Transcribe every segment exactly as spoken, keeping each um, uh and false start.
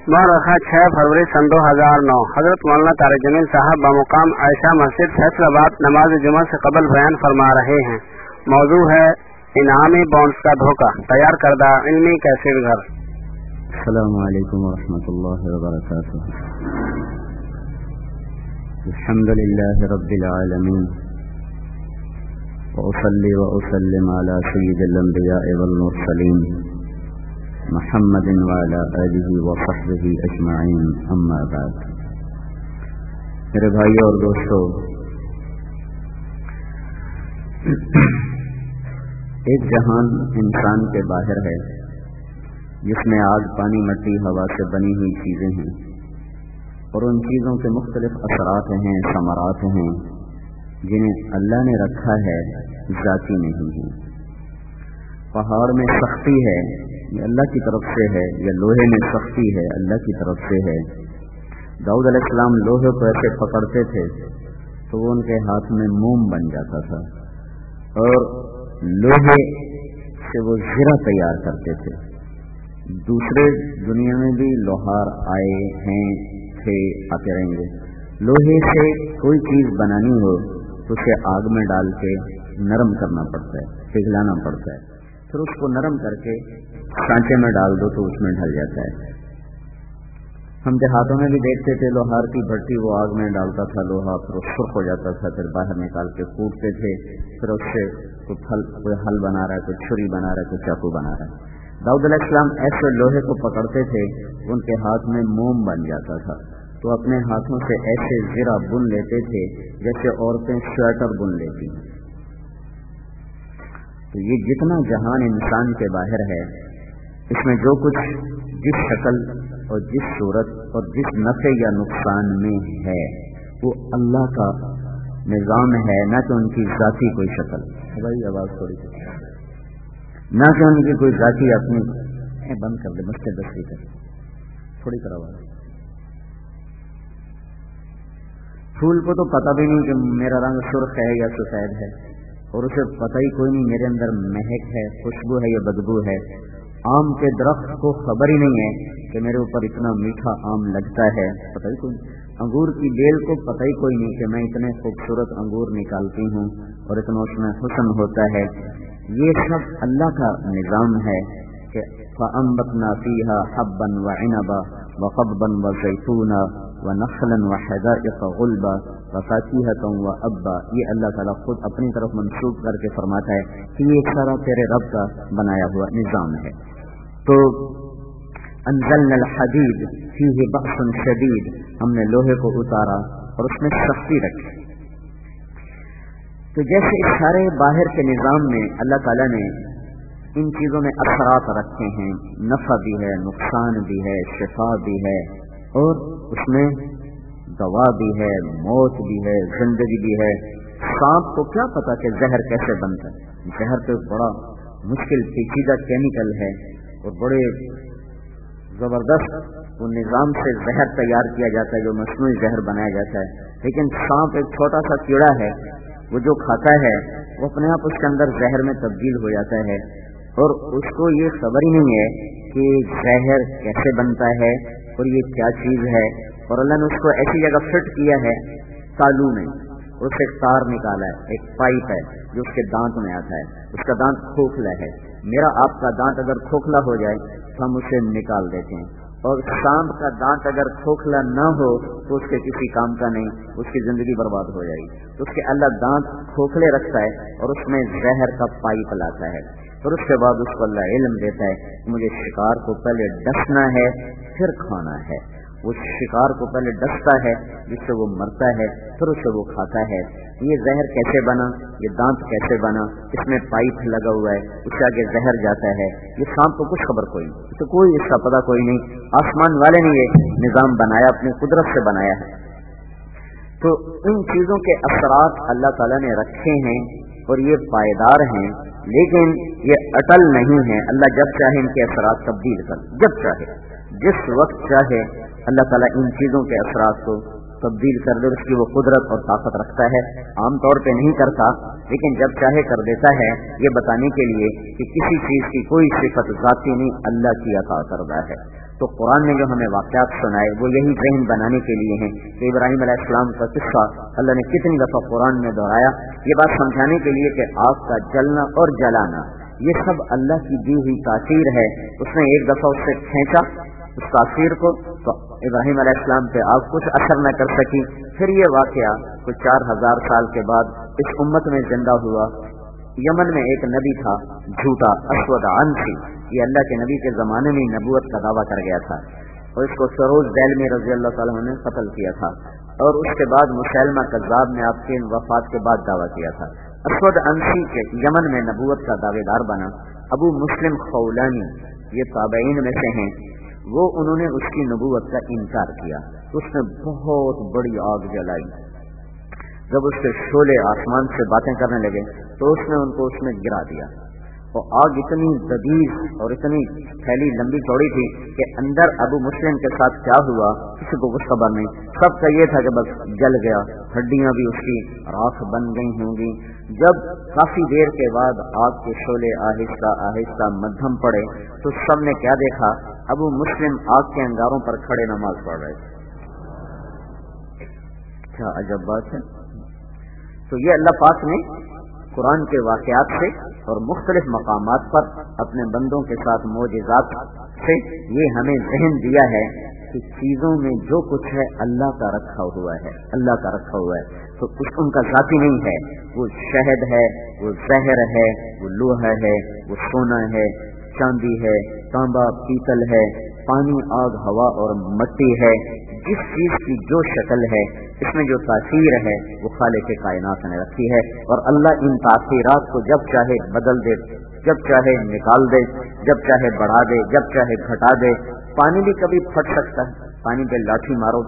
मौरखा छह फरवरी सन दो हजार नौ। हजरत मौलाना तारिक जमील साहब बमुकाम आयशा मस्जिद फैसलाबाद नमाज जुमा से कबल बयान फरमा रहे हैं। मौजू है इनामी बॉन्ड्स का धोखा। तैयार करदा इल्मी कैसेट घर। अस्सलामु अलैकुम व रहमतुल्लाहि व बरकातुहू। अल्हम्दुलिल्लाहि रब्बिल आलमीन व उसल्ली व उसल्लिम अला सय्यिदिल अंबिया'i वल मुरसलीन मुहम्मदिन व अला आलिहि व सहबिहि अजमाइन, अम्मा बाद। मेरे भाइयों और दोस्तों, एक जहान इंसान के बाहर है जिसमें आग, पानी, मिट्टी, हवा से बनी हुई चीजें हैं और उन चीजों के मुख्तलिफ असरात हैं, समरात हैं जिन्हें अल्लाह ने रखा है, जाती नहीं है। पहाड़ में सख्ती है, ये अल्लाह की तरफ से है, या लोहे में सख्ती है, अल्लाह की तरफ से है। दाऊद अलैहिस्सलाम लोहे को ऐसे पकड़ते थे तो वो उनके हाथ में मोम बन जाता था और लोहे से वो ज़रा तैयार करते थे। दूसरे दुनिया में भी लोहार आए हैं, थे, आते रहेंगे। लोहे से कोई चीज बनानी हो तो उसे आग में डाल के नरम करना पड़ता है, पिघलाना पड़ता है, फिर उसको नरम करके सांचे में डाल दो तो उसमें ढल जाता है। हम देहातों में भी देखते थे, लोहार की भट्टी वो आग में डालता था लोहा, फिर सुर्ख हो जाता था, फिर बाहर निकाल के कूटते थे, फिर उससे कोई फल, कोई हल बना रहा है, कोई छुरी बना रहा है, कोई चाकू बना रहा है। दाऊद अलैहिस्सलाम ऐसे लोहे को पकड़ते थे, उनके हाथ में मोम बन जाता था, तो अपने हाथों से ऐसे ज़रा बुन लेते थे जैसे औरतें स्वेटर बुन लेती। तो ये जितना जहान इंसान के बाहर है, इसमें जो कुछ जिस शक्ल और जिस सूरत और जिस नफे या नुकसान में है वो अल्लाह का निजाम है, न कि उनकी जाती कोई शक्ल। भाई आवाज थोड़ी न कि उनकी कोई जाती अपनी बंद कर दे, मुझसे दस्ती कर थोड़ी कर आवाज। फूल को तो पता भी नहीं कि मेरा रंग सुर्ख है या सफेद है, और उसे पता ही कोई नहीं मेरे अंदर महक है, खुशबू है या बदबू है। आम के दरख्त को खबर ही नहीं है कि मेरे ऊपर इतना मीठा आम लगता है, पता ही कोई नहीं। अंगूर की बेल को पता ही कोई नहीं कि मैं इतने खूबसूरत अंगूर निकालती हूँ और इतना उसमें हुस्न होता है। ये सब अल्लाह का निजाम है कि फअंबतना फीहा हब्बन व इनबा व क़ब्बन व ज़ैतूना व नख़लन व हदाइक़ गुल्बा व फ़ाकिहतन व अब्बा। ये अल्लाह ताला खुद अपनी तरफ मंसूब करके फरमाता है कि ये सारा तेरे रब का बनाया हुआ निजाम है। तो अंज़लनल हदीद फीही बअसन शदीद, हमने लोहे को उतारा और उसमें सख्ती रखी। तो जैसे इस सारे बाहर के निजाम में अल्लाह ताला ने इन चीजों में असरात रखे हैं, नफा भी है, नुकसान भी है, शिफा भी है, और उसमें दवा भी है, मौत भी है, जिंदगी भी है। सांप को क्या पता कि जहर कैसे बनता है? जहर तो बड़ा मुश्किल पेचीदा केमिकल है और बड़े जबरदस्त वो निजाम से जहर तैयार किया जाता है, जो मसनूई जहर बनाया जाता है। लेकिन सांप एक छोटा सा कीड़ा है, वो जो खाता है वो अपने आप उसके अंदर जहर में तब्दील हो जाता है और उसको ये खबर ही नहीं है कि जहर कैसे बनता है और ये क्या चीज है। और अल्लाह ने उसको ऐसी जगह फिट किया है तालू में, उससे एक तार निकाला है, एक पाइप है जो उसके दांत में आता है। उसका दांत खोखला है, मेरा आपका दांत अगर खोखला हो जाए तो हम उसे निकाल देते हैं, और सांप का दांत अगर खोखला न हो तो उसके किसी काम का नहीं, उसकी जिंदगी बर्बाद हो जाएगी। तो उसके अल्लाह दांत खोखले रखता है और उसमें जहर का पाइप लाता है, और उसके बाद उसको अल्लाह इल्म देता है कि मुझे शिकार को पहले डसना है फिर खाना है। वो शिकार को पहले डसता है जिससे वो मरता है, फिर उसे वो खाता है। ये जहर कैसे बना, ये दांत कैसे बना, इसमें पाइप लगा हुआ है, उससे आगे जहर जाता है। ये सांप को कुछ खबर कोई नहीं, इसे कोई इसका पता कोई नहीं। आसमान वाले ने ये निजाम बनाया, अपनी कुदरत से बनाया है। तो इन चीजों के असरात अल्लाह ताला ने रखे हैं और ये पायदार हैं, लेकिन ये अटल नहीं है। अल्लाह जब चाहे इनके असरात तब्दील कर, जब चाहे, जिस वक्त चाहे अल्लाह ताला इन चीजों के असरात को तब्दील कर दे, उसकी वो कुदरत और ताकत रखता है। आमतौर पे नहीं करता, लेकिन जब चाहे कर देता है, ये बताने के लिए कि किसी चीज की कोई सिफत जाती नहीं, अल्लाह की अता करता है। تو قرآن نے جو ہمیں واقعات سنائے وہ یہی ذہن بنانے کے لیے ہیں کہ ابراہیم علیہ السلام کا قصہ اللہ نے کتنی دفعہ قرآن میں دہرایا، یہ بات سمجھانے کے لیے کہ آگ کا جلنا اور جلانا یہ سب اللہ کی دی ہوئی تاثیر ہے. اس نے ایک دفعہ اس سے کھینچا اس تاثیر کو تو ابراہیم علیہ السلام پہ آگ کچھ اثر نہ کر سکی. پھر یہ واقعہ کچھ چار ہزار سال کے بعد اس امت میں زندہ ہوا. یمن میں ایک نبی تھا جھوٹا اسود عنسی، یہ اللہ کے نبی کے زمانے میں نبوت کا دعویٰ کر گیا تھا اور اس کو سروج دیلمی رضی اللہ تعالیٰ عنہ نے قتل کیا تھا اور اس کے بعد مسلمہ کذاب نے آپ کی وفات کے بعد دعویٰ کیا تھا. اسود عنسی کے یمن میں نبوت کا دعوے دار بنا. ابو مسلم خولانی یہ تابعین میں سے ہیں، وہ انہوں نے اس کی نبوت کا انکار کیا. اس نے بہت بڑی آگ جلائی. جب اس کے شعلے آسمان سے باتیں کرنے لگے تو اس نے ان کو اس میں گرا دیا. اور آگ اتنی لذیذ اور اتنی پھیلی لمبی چوڑی تھی کہ اندر ابو مسلم کے ساتھ کیا ہوا کسی کو کچھ خبر نہیں. سب کا یہ تھا کہ بس جل گیا، ہڈیاں بھی اس کی راکھ بن گئی ہوں گی. جب کافی دیر کے بعد آگ کے شعلے آہستہ آہستہ مدھم پڑے تو سب نے کیا دیکھا، ابو مسلم آگ کے انگاروں پر کھڑے نماز پڑھ رہے تھے. کیا عجب بات ہے. تو یہ اللہ پاک نے قرآن کے واقعات سے اور مختلف مقامات پر اپنے بندوں کے ساتھ معجزات سے یہ ہمیں ذہن دیا ہے کہ چیزوں میں جو کچھ ہے اللہ کا رکھا ہوا ہے، اللہ کا رکھا ہوا ہے. تو کچھ ان کا ذاتی نہیں ہے، وہ شہد ہے، وہ زہر ہے، وہ لوہا ہے، وہ سونا ہے، چاندی ہے، تانبا پیتل ہے، پانی آگ ہوا اور مٹی ہے. جس چیز کی جو شکل ہے اس میں جو تاثیر ہے وہ خالق کائنات نے رکھی ہے اور اللہ ان تاثیرات کو جب چاہے بدل دے، جب چاہے نکال دے، جب چاہے بڑھا دے، جب چاہے گھٹا دے. پانی بھی کبھی پھٹ سکتا ہے، پانی پہ لاٹھی مارو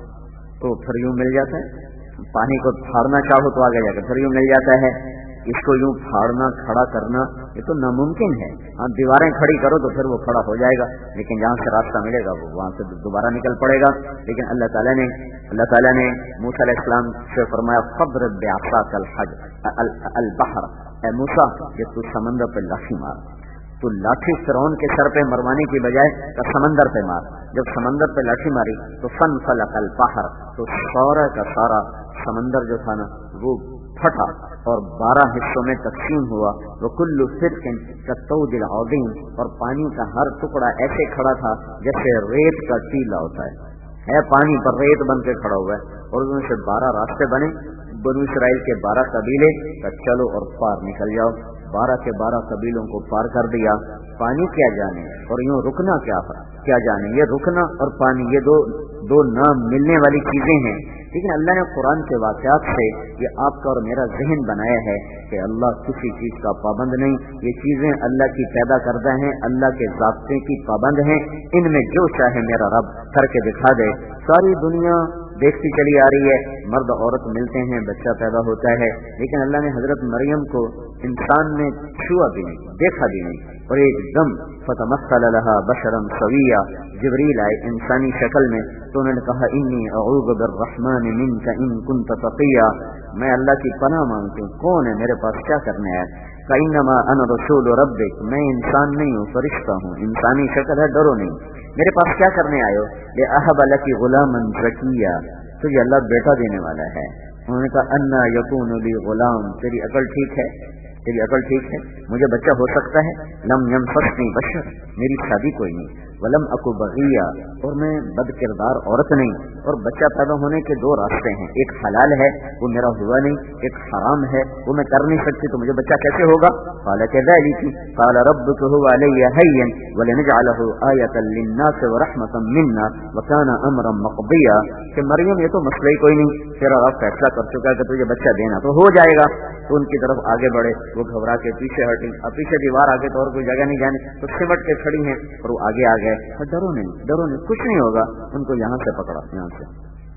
تو پھر یوں مل جاتا ہے. پانی کو پھاڑنا چاہو تو آگے جا کے پھر یوں مل جاتا ہے. اس کو یوں پھاڑنا کھڑا کرنا یہ تو ناممکن ہے. ہاں دیواریں کھڑی کرو تو پھر وہ کھڑا ہو جائے گا، لیکن جہاں سے راستہ ملے گا وہ وہاں سے دوبارہ نکل پڑے گا. لیکن اللہ تعالیٰ نے اللہ تعالیٰ نے موسیٰ علیہ السلام سے فرمایا فضرب بعصاک الحجر البحر، اے موسیٰ یہ تو سمندر پہ لاٹھی مار. تو لاٹھی فرعون کے سر پہ مروانے کی بجائے سمندر پہ مار. جب سمندر پہ لاٹھی ماری تو فانفلق البحر، تو سارا کا سارا سمندر جو تھا نا وہ پھٹا اور بارہ حصوں میں تقسیم ہوا. وکل فرق کالطود العظیم، اور پانی کا ہر ٹکڑا ایسے کھڑا تھا جیسے ریت کا ٹیلا ہوتا ہے ہے پانی پر ریت بن کے کھڑا ہوا ہے. اور ان سے بارہ راستے بنے. بنو اسرائیل کے بارہ قبیلے کا چلو اور پار نکل جاؤ. بارہ کے بارہ قبیلوں کو پار کر دیا. پانی کیا جانے اور یوں رکنا کیا کیا جانے. یہ رکنا اور پانی یہ دو دو نام ملنے والی چیزیں ہیں. لیکن اللہ نے قرآن کے واقعات سے یہ آپ کا اور میرا ذہن بنایا ہے کہ اللہ کسی چیز کا پابند نہیں. یہ چیزیں اللہ کی پیدا کردہ ہیں، اللہ کے ضابطے کی پابند ہیں. ان میں جو چاہے میرا رب کر کے دکھا دے. ساری دنیا دیکھتی چلی آ رہی ہے، مرد عورت ملتے ہیں، بچہ پیدا ہوتا ہے، لیکن اللہ نے حضرت مریم کو انسان نے چھوا بھی نہیں، دیکھا بھی نہیں. اور ایک دم فتمثل لها بشرا سویا، جبریل آئے انسانی شکل میں تو انہوں نے کہا انی اعوذ بالرحمن منک ان كنت تقیا، میں اللہ کی پناہ مانگتی ہوں، کون ہے میرے پاس کیا کرنے آیا. فانما انا رسول ربک، میں انسان نہیں ہوں فرشتہ ہوں، انسانی شکل ہے، ڈرو نہیں. میرے پاس کیا کرنے آئے ہو؟ لأہب لک غلاما زکیا، تجھے اللہ بیٹا دینے والا ہے. انہوں نے کہا انا یکون لی غلام، تیری عقل ٹھیک ہے، تیری عقل ٹھیک ہے، مجھے بچہ ہو سکتا ہے. لم یمسسنی بشر، میری شادی کوئی نہیں. ولم اکو بغیا، اور میں بد کردار عورت نہیں. اور بچہ پیدا ہونے کے دو راستے ہیں، ایک حلال ہے وہ میرا ہوا نہیں، ایک حرام ہے وہ میں کر نہیں سکتی، تو مجھے بچہ کیسے ہوگا؟ قال كذلك قال ربك هو علي هين ولنجعله آية للناس ورحمة منا وكان امرا مقضيا. کہ مریم یہ تو مسئلہ ہی کوئی نہیں، تیرا رب فیصلہ کر چکا ہے کہ تجھے بچہ دینا تو ہو جائے گا. تو ان کی طرف آگے بڑھے، وہ گھبرا کے پیچھے ہٹی. اب پیچھے دیوار آگے تو اور کوئی جگہ نہیں جانے، تو سمٹ کے کھڑی ہیں اور وہ آگے آ گئے. ڈرو نہیں ڈرو نہیں، کچھ نہیں ہوگا. ان کو یہاں سے پکڑا، یہاں سے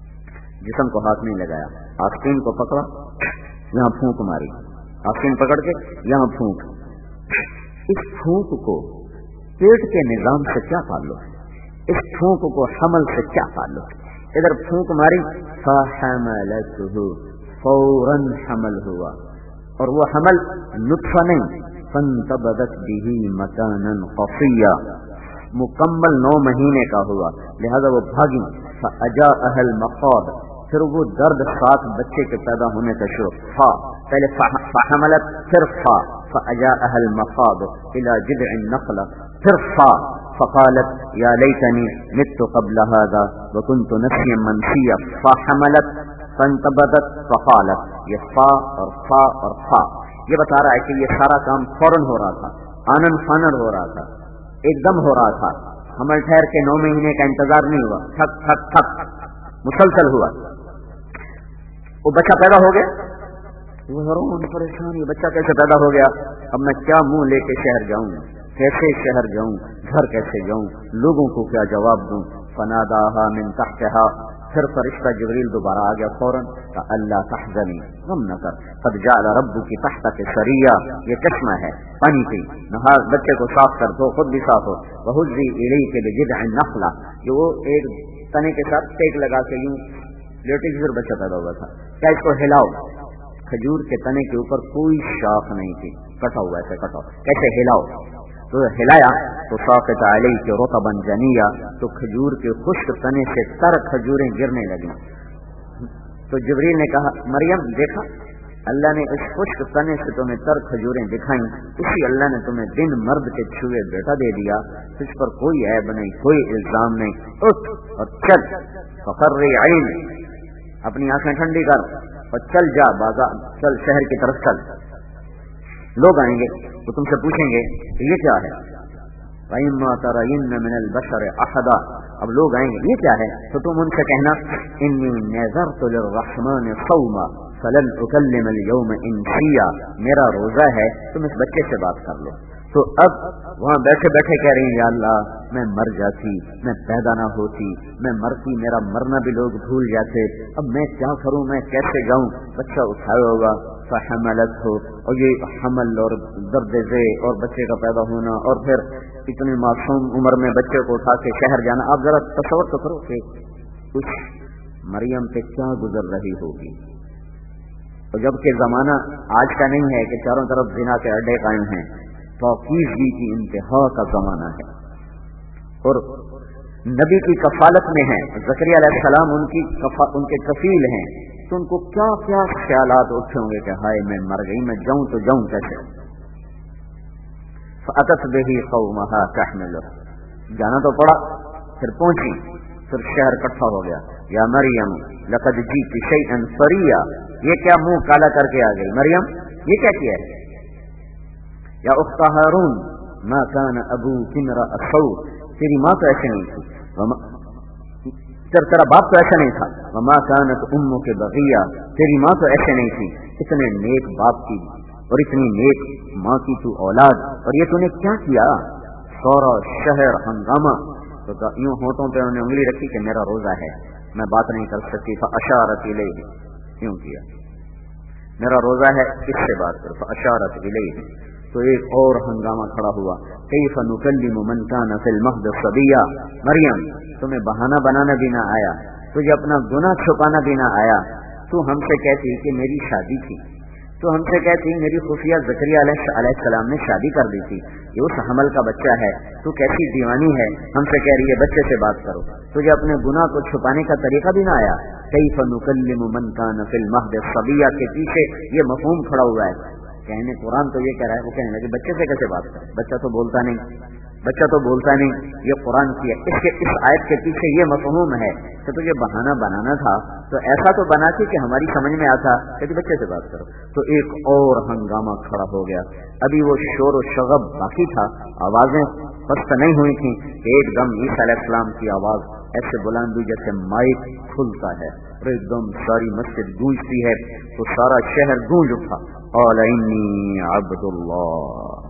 جسم کو ہاتھ نہیں لگایا، آستین کو پکڑا، یہاں پھونک ماری، آستین پکڑ کے یہاں پھونک. اس پھونک کو پیٹ کے نظام سے کیا تعلق، اس پھونک کو حمل سے کیا تعلق. ادھر پھونک ماری فحملته، فوراً حمل ہوا، اور وہ حمل نطفہ نہیں، فانتبذت به مکانا قصیا، مکمل نو مہینے کا ہوا، لہذا وہ بھاگی، فاجاءها المخاض، پھر وہ درد ساتھ بچے کے پیدا ہونے کا شروع، فا پہلے فحملت، پھر فا فاجاءها المخاض الى جذع النخلة، پھر فا فقالت یا لیتنی مت قبل هذا وكنت نسيا منسيا، فحملت فانتبذت فقالت، یہ فا اور فا اور فا یہ بتا رہا ہے کہ یہ سارا کام فوراً ہو رہا تھا، آنن فانن ہو رہا تھا، ایک دم ہو رہا تھا، حمل ٹھہر کے نو مہینے کا انتظار نہیں ہوا، ٹھک ٹھک ٹھک مسلسل ہوا، وہ بچہ پیدا ہو گیا، وہ حیران پریشان، یہ بچہ کیسے پیدا ہو گیا، اب میں کیا منہ لے کے شہر جاؤں، کیسے شہر جاؤں، گھر کیسے جاؤں، لوگوں کو کیا جواب دوں، فناداها من تحتها، پھر فرشتہ جبریل دوبارہ آ گیا فوراً، اللہ تحزنی، غم نہ کر، قد جعل ربک تحتک سریا، یہ چشمہ ہے پانی پی، نہار بچے کو صاف کر دو، خود بھی صاف ہو، وہزی الیک بجذع النخلہ، یہ وہ ایک تنے کے ساتھ ٹیک لگا کے یوں لیٹے پھر بچہ پیدا ہوا تھا، کیا اس کو ہلاؤ، کھجور کے تنے کے اوپر کوئی شاخ نہیں تھی، کٹا ہوا ایسے کٹا، کیسے ہلاؤ، تو ہلایا تو ساقط علیہ رطبا جنیا، تو کھجور کے خشک تنے سے تر کھجوریں گرنے لگیں، تو جبریل نے کہا مریم دیکھا اللہ نے اس خشک تنے سے تمہیں تر کھجوریں دکھائیں، اسی اللہ نے تمہیں بن مرد کے چھوئے بیٹا دے دیا، اس پر کوئی عیب نہیں، کوئی الزام نہیں، اٹھ اور چل، فقرری عین، اپنی آنکھیں ٹھنڈی کر اور چل جا بازار، چل شہر کی طرف چل، لوگ آئیں گے تو تم سے پوچھیں گے یہ کیا ہے، وَإِمَّا تَرَيِنَّ مِنَ الْبَشَرِ أَحَدًا، اب لوگ آئیں گے یہ کیا ہے، تو تم ان سے کہنا إِنِّي نَذَرْتُ لِلرَّحْمَنِ صَوْمًا فَلَنْ أُكَلِّمَ الْيَوْمَ إِنسِيًّا، میرا روزہ ہے تم اس بچے سے بات کر لو، تو اب وہاں بیٹھے بیٹھے کہہ رہی ہیں یا اللہ میں مر جاتی، میں پیدا نہ ہوتی، میں مرتی، میرا مرنا بھی لوگ بھول جاتے، اب میں کیا کروں، میں کیسے جاؤں، بچہ اٹھایا ہوگا، فحملت ہو، اور یہ حمل اور درد ذے اور بچے کا پیدا ہونا، اور پھر اتنی معصوم عمر میں بچے کو اٹھا کے شہر جانا، آپ ذرا تصور تو کرو کہ کچھ مریم پہ کیا گزر رہی ہوگی، اور جبکہ زمانہ آج کا نہیں ہے کہ چاروں طرف زنا کے اڈے قائم ہیں، توقیفی کی انتہا کا زمانہ ہے، اور نبی کی کفالت میں ہیں، زکریا علیہ السلام ان کی کفا ان کے کفیل ہیں، تو ان کو کیا کیا خیالات اٹھے ہوں گے کہ ہائے میں مر گئی، میں جاؤں تو جاؤں کیسے، فأتت به قومها تحمله، جانا تو پڑا، پھر پہنچی، پھر شہر اکٹھا ہو گیا، یا مریم لقد جئت شیئا فریا، یہ کیا منہ کالا کر کے آ گئی مریم، یہ کیا کیا ہے، یا اخت ہارون ما كان ابوک امرأ سوء، تیری ماں تو ایسے نہیں تھی، تیرا باپ تو ایسا نہیں تھا، وما كانت امک بغیہ، تیری ماں تو ایسے نہیں تھی، اتنے نیک باپ کی اور اتنی نیک ماں کی تو اولاد، اور یہ تو نے کیا کیا، سورا شہر ہنگامہ، تو یوں ہونٹوں پہ انہوں نے انگلی رکھی کہ میرا روزہ ہے میں بات نہیں کر سکتی، فاشارت الیہ، کیوں کیا میرا روزہ ہے کس سے بات کر، فاشارت الیہ، تو ایک اور ہنگامہ کھڑا ہوا، کیف نکلم من کان فی المہد صبیا، مریم تمہیں بہانہ بنانا بھی نہ آیا، تجھے اپنا گناہ چھپانا بھی نہ آیا، تو ہم سے کہتی کہ میری شادی تھی، تو ہم سے کہتی میری خفیہ زکریا علیہ السلام نے شادی کر دی تھی، یہ اس حمل کا بچہ ہے، تو کیسی دیوانی ہے، ہم سے کہہ رہی ہے بچے سے بات کرو، تجھے اپنے گناہ کو چھپانے کا طریقہ بھی نہ آیا، کیف نکلم من کان فی المہد صبیا کے پیچھے یہ مفہوم کھڑا ہوا ہے، کہنے قرآن تو یہ کہہ رہا ہے، وہ کہنے لگے بچے سے کیسے بات کریں، بچہ تو بولتا نہیں، بچہ تو بولتا نہیں، یہ قرآن کی ہے، اس کے اس آیت کے پیچھے یہ مفہوم ہے کہ تجھے بہانہ بنانا تھا تو ایسا تو بناتی کہ ہماری سمجھ میں آتا کہ بچے سے بات کرو، تو ایک اور ہنگامہ کھڑا ہو گیا، ابھی وہ شور و شغب باقی تھا، آوازیں پست نہیں ہوئی تھیں کہ ایک دم عیسیٰ علیہ السلام کی آواز ایسے بلند ہوئی جیسے مائک کھلتا ہے اور ایک دم ساری مسجد گونجتی ہے، تو سارا شہر گونج اٹھا، قال انی عبد اللہ،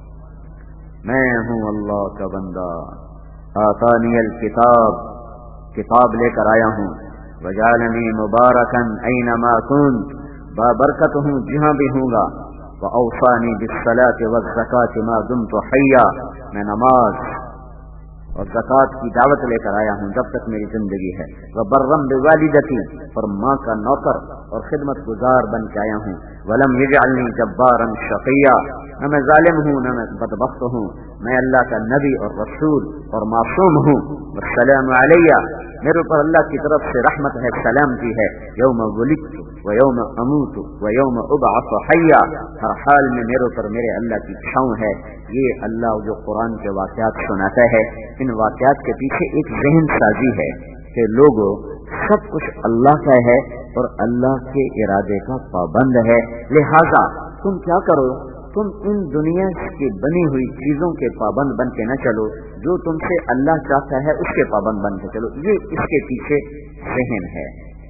میں ہوں اللہ کا بندہ، آتانی الکتاب، کتاب لے کر آیا ہوں، وجعلنی مبارکا اینما کنت، بابرکت ہوں جہاں بھی ہوں گا، واوصانی بالصلاۃ والزکاۃ ما دمت حیا، میں نماز اور زکوٰۃ کی دعوت لے کر آیا ہوں جب تک میری زندگی ہے، وبرا بوالدتی، اور ماں کا نوکر اور خدمت گزار بن کے آیا ہوں، ولم یجعلنی جبارا شقیا، نہ میں ظالم ہوں نہ میں بدبخت ہوں، میں اللہ کا نبی اور رسول اور معصوم ہوں۔ السلام علیہ، میرے اوپر اللہ کی طرف سے رحمت ہے، سلامتی ہے، یوم ولدت و یوم اموت و یوم ابعث حیا، ہر حال میں میرے اوپر میرے اللہ کی چھاؤں ہے۔ یہ اللہ جو قرآن کے واقعات سناتا ہے، ان واقعات کے پیچھے ایک ذہن سازی ہے کہ لوگوں سب کچھ اللہ کا ہے اور اللہ کے ارادے کا پابند ہے، لہذا تم کیا کرو، تم ان دنیا کی بنی ہوئی چیزوں کے پابند بن کے نہ چلو، جو تم سے اللہ چاہتا ہے اس کے پابند بن کے چلو۔ یہ اس کے پیچھے ذہن ہے۔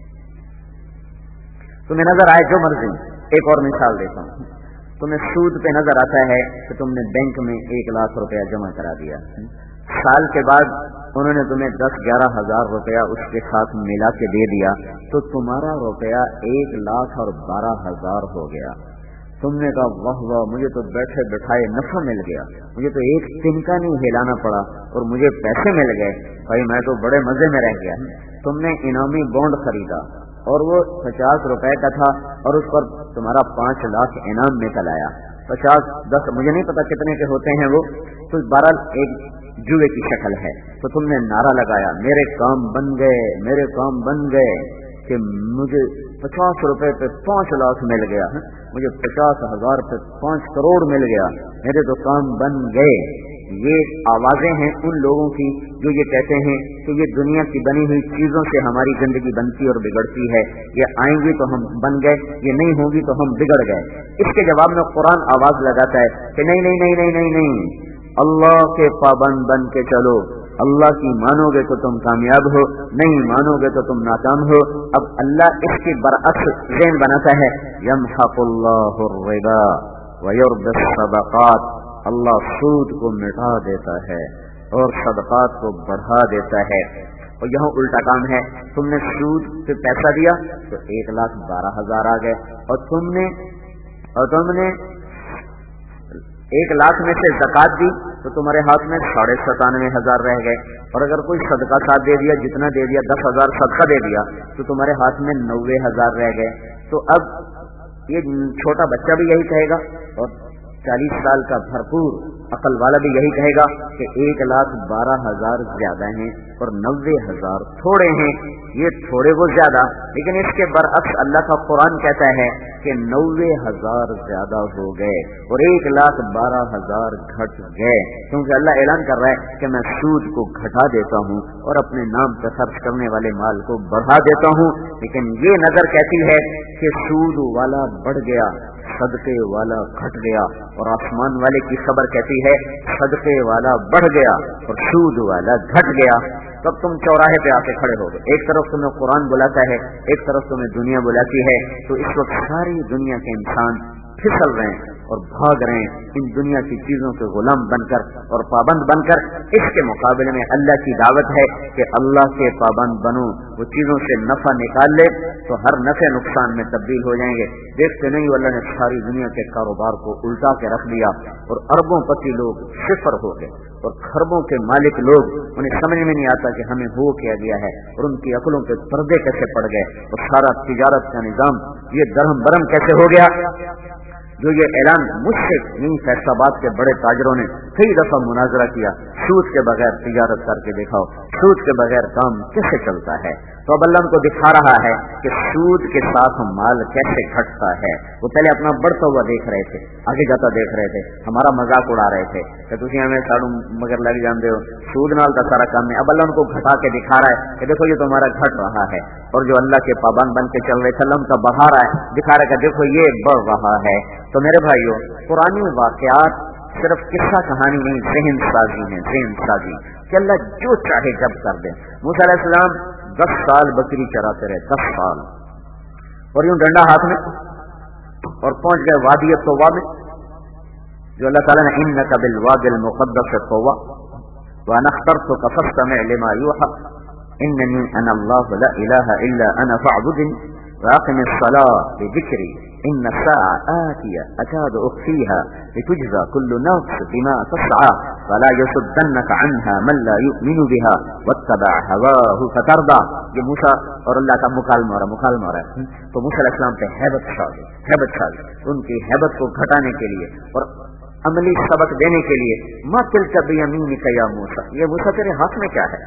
تمہیں نظر آئے جو مرضی، ایک اور مثال دیتا ہوں، تمہیں سود پہ نظر آتا ہے کہ تم نے بینک میں ایک لاکھ روپیہ جمع کرا دیا، سال کے بعد انہوں نے تمہیں دس گیارہ ہزار روپیہ اس کے ساتھ ملا کے دے دیا، تو تمہارا روپیہ ایک لاکھ اور بارہ ہزار ہو گیا۔ تم نے کہا واہ واہ، مجھے تو بیٹھے بٹھائے نفع مل گیا، مجھے تو ایک تنکا نہیں ہلانا پڑا اور مجھے پیسے مل گئے، بھائی میں تو بڑے مزے میں رہ گیا۔ تم نے انعامی بانڈ خریدا اور وہ پچاس روپے کا تھا اور اس پر تمہارا پانچ لاکھ انعام نکل آیا، پچاس دس مجھے نہیں پتا کتنے کے ہوتے ہیں وہ، تو بہرحال ایک جوئے کی شکل ہے۔ تو تم نے نعرہ لگایا میرے کام بن گئے، میرے کام بن گئے، کہ مجھے پچاس روپے پہ پانچ لاکھ مل گیا، مجھے پچاس ہزار پہ پانچ کروڑ مل گیا، میرے تو کام بن گئے۔ یہ آوازیں ہیں ان لوگوں کی جو یہ کہتے ہیں کہ یہ دنیا کی بنی ہوئی چیزوں سے ہماری زندگی بنتی اور بگڑتی ہے، یہ آئیں گی تو ہم بن گئے، یہ نہیں ہوں گی تو ہم بگڑ گئے۔ اس کے جواب میں قرآن آواز لگاتا ہے کہ نہیں نہیں نہیں نہیں نہیں نہیں، اللہ کے پابند بن کے چلو، اللہ کی مانو گے تو تم کامیاب ہو، نہیں مانو گے تو تم ناکام ہو۔ اب اللہ اس کی برعکس ذہن بناتا ہے، یمحق اللہ الربا ویربی الصدقات، اللہ سود کو مٹا دیتا ہے اور صدقات کو بڑھا دیتا ہے۔ اور یہاں الٹا کام ہے، تم نے سود پہ پیسہ دیا تو ایک لاکھ بارہ ہزار آ گئے، اور تم نے اور تم نے ایک لاکھ میں سے زکات دی تو تمہارے ہاتھ میں ساڑھے ستانوے ہزار رہ گئے، اور اگر کوئی صدقہ ساتھ دے دیا، جتنا دے دیا دس ہزار صدقہ دے دیا تو تمہارے ہاتھ میں نوے ہزار رہ گئے۔ تو اب یہ چھوٹا بچہ بھی یہی کہے گا اور چالیس سال کا بھرپور عقل والا بھی یہی کہے گا کہ ایک لاکھ بارہ ہزار زیادہ ہیں اور نوے ہزار تھوڑے ہیں، یہ تھوڑے وہ زیادہ، لیکن اس کے برعکس اللہ کا قرآن کہتا ہے کہ نوے ہزار زیادہ ہو گئے اور ایک لاکھ بارہ ہزار گھٹ گئے، کیونکہ اللہ اعلان کر رہا ہے کہ میں سود کو گھٹا دیتا ہوں اور اپنے نام پر خرچ کرنے والے مال کو بڑھا دیتا ہوں۔ لیکن یہ نظر کہتی ہے کہ سود والا بڑھ گیا، صدقے والا گھٹ گیا، اور آسمان والے کی خبر کہتی ہے صدقے والا بڑھ گیا اور سود والا گھٹ گیا۔ تب تم چوراہے پہ آ کے کھڑے ہو گئے، ایک طرف تمہیں قرآن بلاتا ہے، ایک طرف تمہیں دنیا بلاتی ہے، تو اس وقت ساری دنیا کے انسان پھسل رہے ہیں اور بھاگ رہے ہیں ان دنیا کی چیزوں کے غلام بن کر اور پابند بن کر۔ اس کے مقابلے میں اللہ کی دعوت ہے کہ اللہ کے پابند بنو، وہ چیزوں سے نفع نکال لے تو ہر نفع نقصان میں تبدیل ہو جائیں گے۔ دیکھتے نہیں اللہ نے ساری دنیا کے کاروبار کو الٹا کے رکھ دیا اور اربوں پتی لوگ صفر ہو گئے اور خربوں کے مالک لوگ، انہیں سمجھ میں نہیں آتا کہ ہمیں ہو کیا گیا ہے، اور ان کی عقلوں کے پردے کیسے پڑ گئے اور سارا تجارت کا نظام یہ درہم برہم کیسے ہو گیا۔ جو یہ اعلان مجھ سے نہیں، فیصلہ آباد کے بڑے تاجروں نے کئی دفعہ مناظرہ کیا، سود کے بغیر تجارت کر کے دکھاؤ، سود کے بغیر کام کیسے چلتا ہے۔ تو اب اللہ ان کو دکھا رہا ہے کہ سود کے ساتھ مال کیسے گھٹتا ہے۔ وہ پہلے اپنا بڑھتا ہوا دیکھ رہے تھے، آگے جاتا دیکھ رہے تھے، ہمارا مذاق اڑا رہے تھے کہ تھی ہمیں ساڑو مگر لگ جانتے ہو، سود نال کا سارا کام ہے۔ اب اللہ ان کو گھٹا کے دکھا رہا ہے کہ دیکھو یہ تمہارا گھٹ رہا ہے، اور جو اللہ کے پابند بن کے چل رہے تھے اللہ ان کا بڑھا رہا ہے، دکھا رہا ہے کہ دیکھو یہ بڑھ رہا ہے۔ تو میرے بھائیوں، پرانی واقعات صرف قصہ کہانی نہیں، ذہن سازی ہے، ذہن سازی کہ اللہ جو چاہے جب کر دے۔ موسیٰ علیہ السلام دس سال بکری چراتے رہے، دس سال، اور یوں ڈنڈا ہاتھ میں، اور پہنچ گئے وادی طویٰ میں، جو اللہ تعالیٰ نے انک بالوادی المقدس طویٰ وانا اخترتک فاستمع لما یوحی اننی انا اللہ لا الہ الا انا فاعبدنی واقم الصلاة لذکری ان الساعة آتیہ اکاد اخفیها لتجزى كل نفس بما تسعى فلا يصدنك عنها من لا يؤمن بها واتبع هواه فتردى۔ یہ موسیٰ اور اللہ کا مکالمہ ہو رہا مکالمہ ہو رہا ہے۔ تو موسیٰ علیہ السلام پہ ہیبت چھا گئی، ہیبت چھا گئی، ان کی ہیبت کو گھٹانے کے لیے اور عملی سبق دینے کے لیے، ما تلک بیمینک یا موسیٰ، یہ موسیٰ تیرے ہاتھ میں کیا ہے؟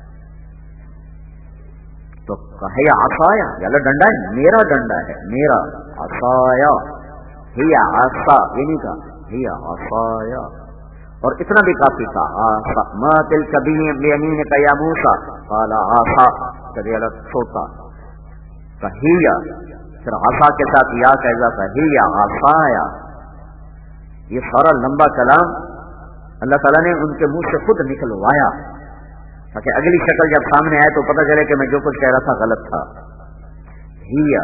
تو کہا یا عصایا، یا اللہ ڈنڈا ہے، میرا ڈنڈا ہے، میرا عصایا، ہی عصا، یہ نہیں کہا ہی عصایا، اور اتنا بھی کافی تھا، عصا ما تلک بیمینک یا موسیٰ قال عصا، کہا اللہ چھوٹا کہیا، پھر عصا کے ساتھ یا کا اضافہ ہی عصایا، یہ سارا لمبا کلام اللہ تعالیٰ نے ان کے منہ سے خود نکلوایا تاکہ اگلی شکل جب سامنے آئے تو پتہ چلے کہ میں جو کچھ کہہ رہا تھا غلط تھا۔ ہیا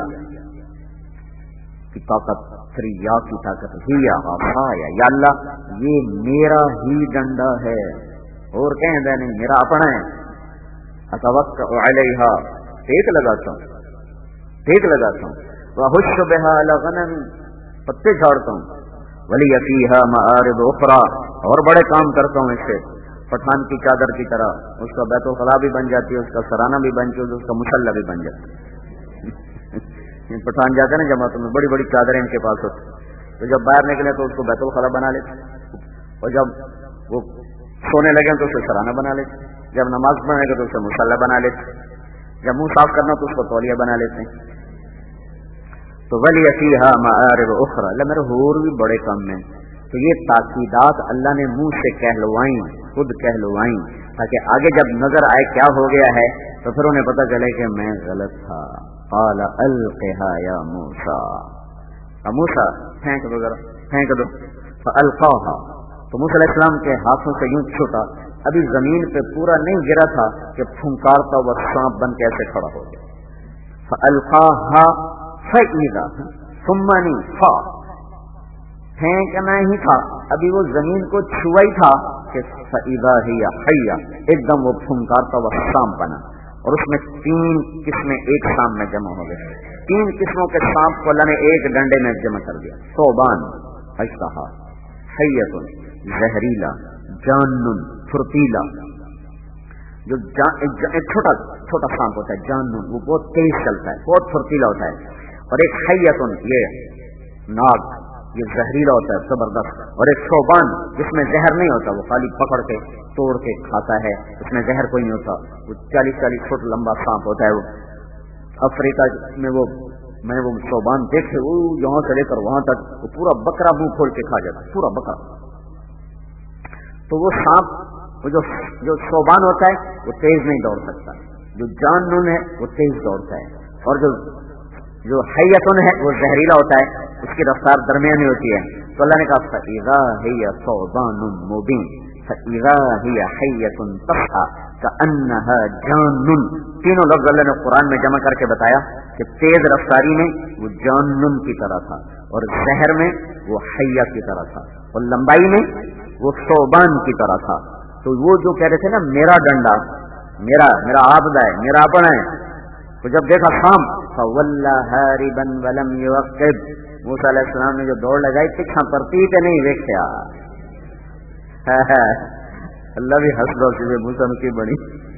کی طاقت، پھر یا کی طاقت، ہیا عصایا، یا اللہ یہ میرا ہی ڈنڈا ہے، اور کہیں دے نہیں میرا اپنا ہے، اتوکل علیہا، ٹیک لگاتا ہوں ٹیک لگاتا ہوں، وہش بہا علی غنمی، پتے جھاڑتا ہوں، ولی فیہا مآرب اخرى، اور بڑے کام کرتا ہوں اس سے، پٹھان کی چادر کی طرح اس کا بیت الخلا بھی بن جاتی ہے، اس کا سرانہ بھی بن جاتی ہے، اس کا مسلح بھی بن جاتا ہے۔ پٹھان جاتے ہیں نا جماعتوں میں، بڑی بڑی چادریں ان کے پاس ہوتی، تو جب باہر نکلے تو اس کو بیت الخلا بنا لیتے، اور جب وہ سونے لگے تو اسے سرانہ بنا لیتے، جب نماز پڑھنے گے تو اسے مسلح بنا لیتے، جب منہ صاف کرنا تو اس کو تولیہ بنا لیتے ہیں۔ تو ولی فیہا مآرب اخرى، اللہ میرے اور بھی بڑے کام ہیں۔ تو یہ تاکیدات اللہ نے منہ سے کہلوائیں، خود کہلوائیں، تاکہ آگے جب نظر آئے کیا ہو گیا ہے تو پھر انہیں پتہ چلے کہ میں غلط تھا۔ قال القھا یا موسیٰ، موسیٰ پھینک دو ذرا، پھینک دو، فالقاها، تو موسیٰ علیہ السلام کے ہاتھوں سے یوں چھوٹا، ابھی زمین پہ پورا نہیں گرا تھا کہ پھنکارتا ہوا سانپ بن کے ایسے کھڑا ہو گیا۔ فالقاها فاذا، ثم نہیں فا، پھینکنا ہی تھا، ابھی وہ زمین کو چھوا ہی تھا کہ فاذا ہی حیہ، ایک دم وہ پھنکارتا ہوا سانپ بنا، اور اس میں تین قسمیں ایک سانپ میں جمع ہو گئے، تین قسموں کے سانپ کو اللہ نے ایک ڈنڈے میں جمع کر دیا، ثوبان اشتہا، حیۃ زہریلا، جانن پھرتیلا، جو جان ایک چھوٹا چھوٹا سانپ ہوتا ہے جانن، وہ بہت تیز چلتا ہے، بہت پھرتیلا ہوتا ہے، اور ایک حیۃ یہ ناگ، یہ زہریلا ہوتا ہے زبردست، اور ایک ثوبان جس میں زہر نہیں ہوتا، وہ خالی پکڑ کے توڑ کے کھاتا ہے، اس میں زہر کوئی نہیں ہوتا، وہ چالیس چالیس فٹ لمبا سانپ ہوتا ہے۔ وہ افریقہ میں وہ میں نے وہ ثوبان دیکھے، وہ یہاں سے لے کر وہاں تک وہ پورا بکرا منہ کھول کے کھا جاتا ہے، پورا بکرا۔ تو وہ سانپ، وہ جو جو ثوبان ہوتا ہے وہ تیز نہیں دوڑ سکتا، جو جانن ہے وہ تیز دوڑتا ہے، اور جو جو حیۃ ہے وہ زہریلا ہوتا ہے، اس کی رفتار درمیانی ہوتی ہے۔ تو اللہ نے کہا فَإِذَا هِيَ ثَوْبَانٌ مُبِينٌ فَإِذَا هِيَ حَيَّةٌ تَسْعَىٰ كَأَنَّهَا جَانٌّ، تینوں لفظ اللہ نے قرآن میں جمع کر کے بتایا کہ تیز رفتاری میں وہ جانن کی طرح تھا، اور زہر میں وہ حیہ کی طرح تھا، اور لمبائی میں وہ ثوبان کی طرح تھا۔ تو وہ جو کہہ رہے تھے نا میرا ڈنڈا، میرا میرا آبدہ ہے، میرا اپنا ہے، تو جب دیکھا سانپ فَوَلَّى هَارِبًا وَلَمْ يُعَقِّبْ، موسیٰ علیہ السلام نے جو دوڑ لگائی پیچھا پرتی تے نہیں دیکھا۔ اللہ بھی ہنس دو سی موسیٰ کی بڑی۔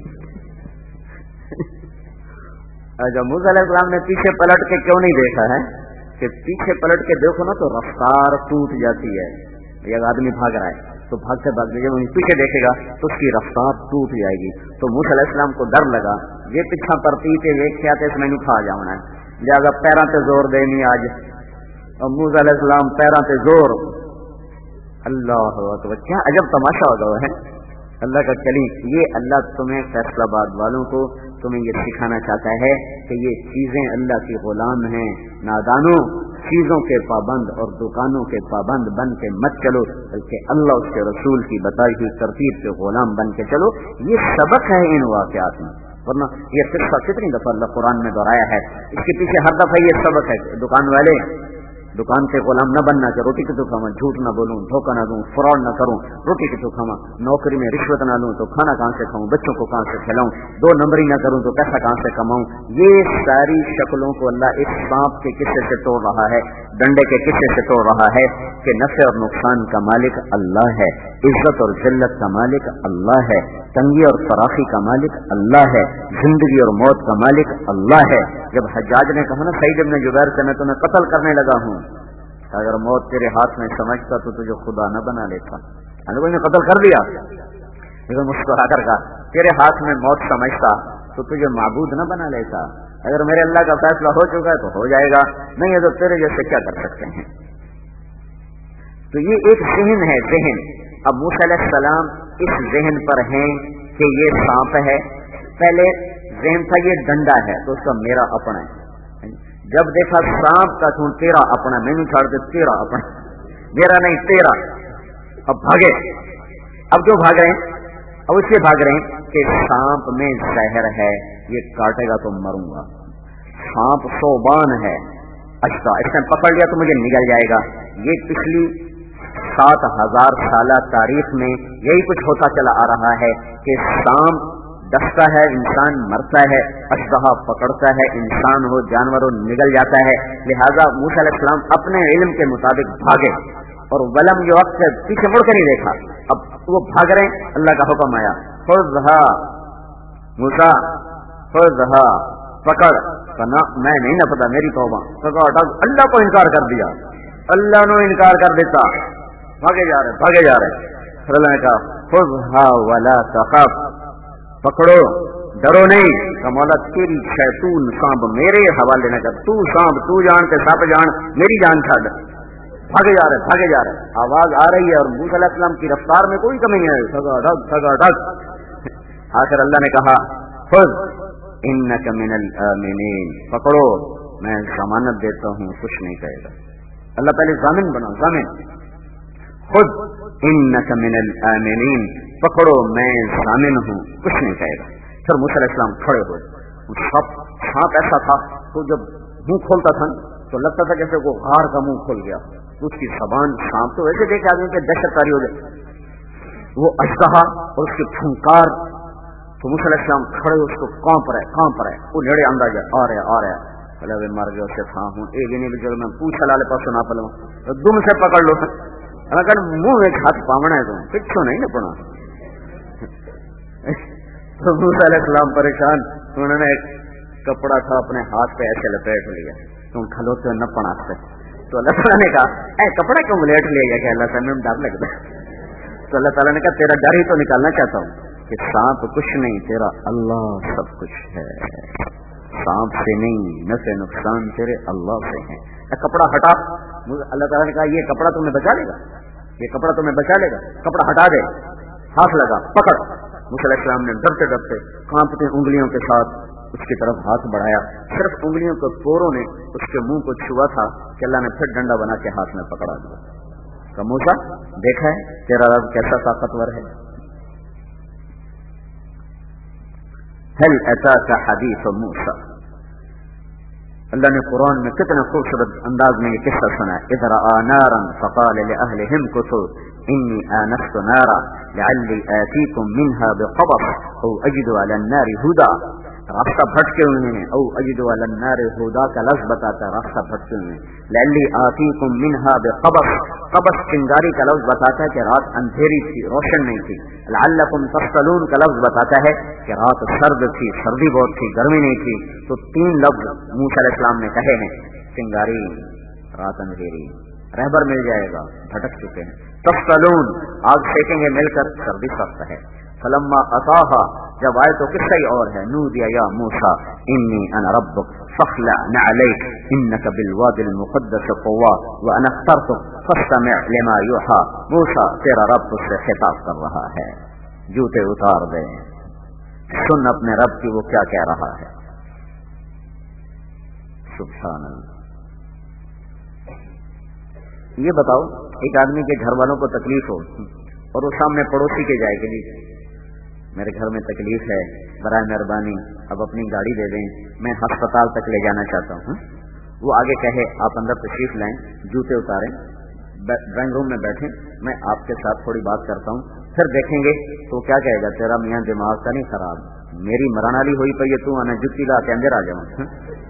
جب موسیٰ علیہ السلام نے پیچھے پلٹ کے کیوں نہیں دیکھا ہے کہ پیچھے پلٹ کے دیکھو نا تو رفتار ٹوٹ جاتی ہے، ایک آدمی بھاگ رہا ہے تو بھاگتے بھاگتے جب وہیں پیچھے دیکھے گا تو اس کی رفتار ٹوٹ جائے گی۔ تو موسیٰ علیہ السلام کو ڈر لگا یہ پیچھا پرتی تے دیکھا تے اس میں نہیں کھا جانا ہے، لہذا پیراں تے زور دینی آج، اور موسیٰ علیہ السلام پیراں تے زور، اللہ اکبر، کیا عجب تماشا ہوگا ہے اللہ کا کلیم۔ یہ اللہ تمہیں فیصل آباد والوں کو تمہیں یہ سکھانا چاہتا ہے کہ یہ چیزیں اللہ کی غلام ہیں، نادانوں چیزوں کے پابند اور دکانوں کے پابند بن کے مت چلو، بلکہ اللہ اس کے رسول کی بتائی ہوئی ترتیب کے غلام بن کے چلو۔ یہ سبق ہے ان واقعات میں، ورنہ یہ قصہ کتنی دفعہ اللہ قرآن میں دہرایا ہے، اس کے پیچھے ہر دفعہ یہ سبق ہے۔ دکان والے دکان کے غلام نہ بننا کہ روٹی کی تو کھاواں، جھوٹ نہ بولوں، دھوکہ نہ دوں، فراڈ نہ کروں، روٹی کی تو کھاواں، نوکری میں رشوت نہ لوں تو کھانا کہاں سے کھاؤں، بچوں کو کہاں سے کھلاؤں، دو نمبری نہ کروں تو پیسہ کہاں سے کماؤں۔ یہ ساری شکلوں کو اللہ اس سانپ کے قصے سے توڑ رہا ہے، ڈنڈے کے قصے سے توڑ رہا ہے کہ نفع اور نقصان کا مالک اللہ ہے، عزت اور ذلت کا مالک اللہ ہے، تنگی اور فراخی کا مالک اللہ ہے، زندگی اور موت کا مالک اللہ ہے۔ جب حجاج نے کہا نا سعید بن جبیر سے میں تمہیں قتل کرنے لگا ہوں، اگر موت تیرے ہاتھ میں سمجھتا تو تجھے خدا نہ بنا لیتا. کوئی نے قتل کر دیا لیکن مسکرا کر کہا تیرے ہاتھ میں موت سمجھتا تو تجھے معبود نہ بنا لیتا. اگر میرے اللہ کا فیصلہ ہو چکا ہے تو ہو جائے گا, نہیں ہے تو تیرے جیسے کیا کر سکتے ہیں. تو یہ ایک ذہن ہے, ذہن. اب موسیٰ علیہ السلام اس ذہن پر ہیں کہ یہ سانپ ہے. پہلے ذہن تھا یہ ڈنڈا ہے تو اس کا میرا اپنا ہے. جب دیکھا سانپ کا خون تیرا اپنا, میں نہیں چھاڑ دے تیرا اپنا, میرا نہیں تیرا. اب بھاگے. اب جو بھاگ رہے ہیں اب اس سے بھاگ رہے ہیں کہ سانپ میں زہر ہے, یہ کاٹے گا تو مروں گا. سانپ صوبان ہے, اچھا اس نے پکڑ لیا تو مجھے نگل جائے گا. یہ پچھلی سات ہزار سالہ تاریخ میں یہی کچھ ہوتا چلا آ رہا ہے کہ سانپ ڈستا ہے, انسان مرتا ہے, اشباہ پکڑتا ہے, انسان ہو جانور ہو نگل جاتا ہے. لہذا موسیٰ علیہ السلام اپنے علم کے مطابق بھاگے اور ولم یہ وقت سے پیچھے مڑ کر نہیں دیکھا. اب وہ بھاگ رہے ہیں, اللہ کا حکم آیا خذھا موسیٰ خذھا, پکڑ. کہنا میں نہیں نہ پتا, میری توبہ. اللہ کو انکار کر دیا, اللہ نے انکار کر دیتا. بھاگے جا رہے بھاگے جا رہے. پھر اللہ نے کہا خذھا ولا تخف, پکڑو ڈرو نہیں. مولا تیری شیطون سانپ میرے حوالے نہ کر, تو سانپ تو جان کے سانپ جان, میری جان چھڑ. بھاگے جا رہے بھاگے جا رہے. آواز آ رہی ہے اور موسیٰ علیہ السلام کی رفتار میں کوئی کمی نہیں ہے, ٹھگا ٹھگ ٹھگا ٹھگ. آخر اللہ نے کہا خذ انک من الآمنین, پکڑو میں ضمانت دیتا ہوں کچھ نہیں کہے گا. اللہ پہلے ضامن بنا, ضامن. خذ انک من الآمنین, پکڑو میں ضامن ہوں کچھ نہیں کہے گا. پھر موسیٰ علیہ السلام کھڑے ہوئے. سب سانپ ایسا تھا تو جب منہ کھولتا تھا تو لگتا تھا جیسے وہ غار کا منہ کھول گیا. اس کی زبان سانپ تو ویسے دیکھے آدمی پہ دہشت کاری ہو جائے. وہ اژدہا اور اس کی پھنکار. تو موسیٰ علیہ السلام کھڑے اس کو کانپ رہے کانپ رہے. وہ نیڑے اندازہ آ رہے آ رہے اللہ مر گیا اسے تھا ہوں ایک نہیں بھی میں پوچھ لالے پاس نہ پلوں دم سے پکڑ لو. اگر منہ ایک ہاتھ پاونا ہے تو پچھو نہیں نہ پڑا. تو موسیٰ علیہ السلام پریشان, انہوں نے ایک کپڑا تھا اپنے ہاتھ پہ ایسے لپیٹ لیا, تم کھلوتے نہ پڑھاتے. تو اللہ تعالیٰ نے کہا اے کپڑا کیوں لیٹ لیا گیا کہ اللہ تعالیٰ نے ڈر لگتا ہے. تو اللہ تعالیٰ نے کہا تیرا ڈر ہی تو نکالنا چاہتا ہوں کہ سانپ کچھ نہیں, تیرا اللہ سب کچھ ہے. سانپ سے نہیں, نفع نقصان تیرے اللہ سے ہے. اے کپڑا ہٹا. اللہ تعالیٰ نے کہا یہ کپڑا تمہیں بچا لے گا, یہ کپڑا تمہیں بچا لے گا, کپڑا ہٹا دے. ہاتھ لگا, پکڑ. موسیٰ علیہ السلام نے ڈرتے ڈرتے کانپتی انگلیوں کے ساتھ اس کی طرف ہاتھ بڑھایا. صرف انگلیوں کے پوروں نے اس کے منہ کو چھوا تھا کہ اللہ نے پھر ڈنڈا بنا کے ہاتھ میں پکڑا دیا. کہ موسیٰ دیکھا ہے تیرا رب کیسا طاقتور ہے. هل اتاك حدیث موسیٰ, اللہ نے قرآن میں کتنے خوبصورت انداز میں یہ قصہ سنا. اذ رأى نارا فقال لأهلهم كثوا إني آنست نارا لعلی آتیکم منها بقبس او اجد علی النار ہدا. راستہ بھٹکے ہوئے ہیں, او اجد علی النار ہدا کا لفظ بتاتا ہے راستہ بھٹکے ہوئے ہیں. لعلی آتیکم منها بقبس, قبس چنگاری کا لفظ بتاتا ہے کہ رات اندھیری تھی, روشن نہیں تھی. لعلکم تصطلون کا لفظ بتاتا ہے کہ رات سرد تھی, سردی بہت تھی, گرمی نہیں تھی. تو تین لفظ موسیٰ علیہ السلام نے کہے ہیں, چنگاری, رات اندھیری, رہبر مل جائے گا, بھٹک چکے ہیں. تصطلون آگ سیکیں گے مل کر, سردی سخت ہے. فلما اتاہا جب آئے تو قصہ ہی اور ہے. نودیا یا موسیٰ انی انا ربک فاخلع نعلیک انک بالوادی المقدس طوی وانا اخترتک فاستمع لما یوحی. موسیٰ تیرا رب اس سے خطاب کر رہا ہے, جوتے اتار دے, سن اپنے رب کی وہ کیا کہہ رہا ہے. سبحان اللہ. یہ بتاؤ ایک آدمی کے گھر والوں کو تکلیف ہو اور وہ سامنے پڑوسی کے جائے کہ جی میرے گھر میں تکلیف ہے, برائے مہربانی اب اپنی گاڑی دے دیں, میں ہسپتال تک لے جانا چاہتا ہوں. وہ آگے کہے آپ اندر تشریف لائیں, جوتے اتاریں, ڈرائنگ روم میں بیٹھیں, میں آپ کے ساتھ تھوڑی بات کرتا ہوں. پھر دیکھیں گے تو کیا کہے گا, تیرا میاں دماغ کا نہیں خراب, میری مرانالی ہوئی پئی ہے, تو آنا جتی لا کے اندر آ جاؤں.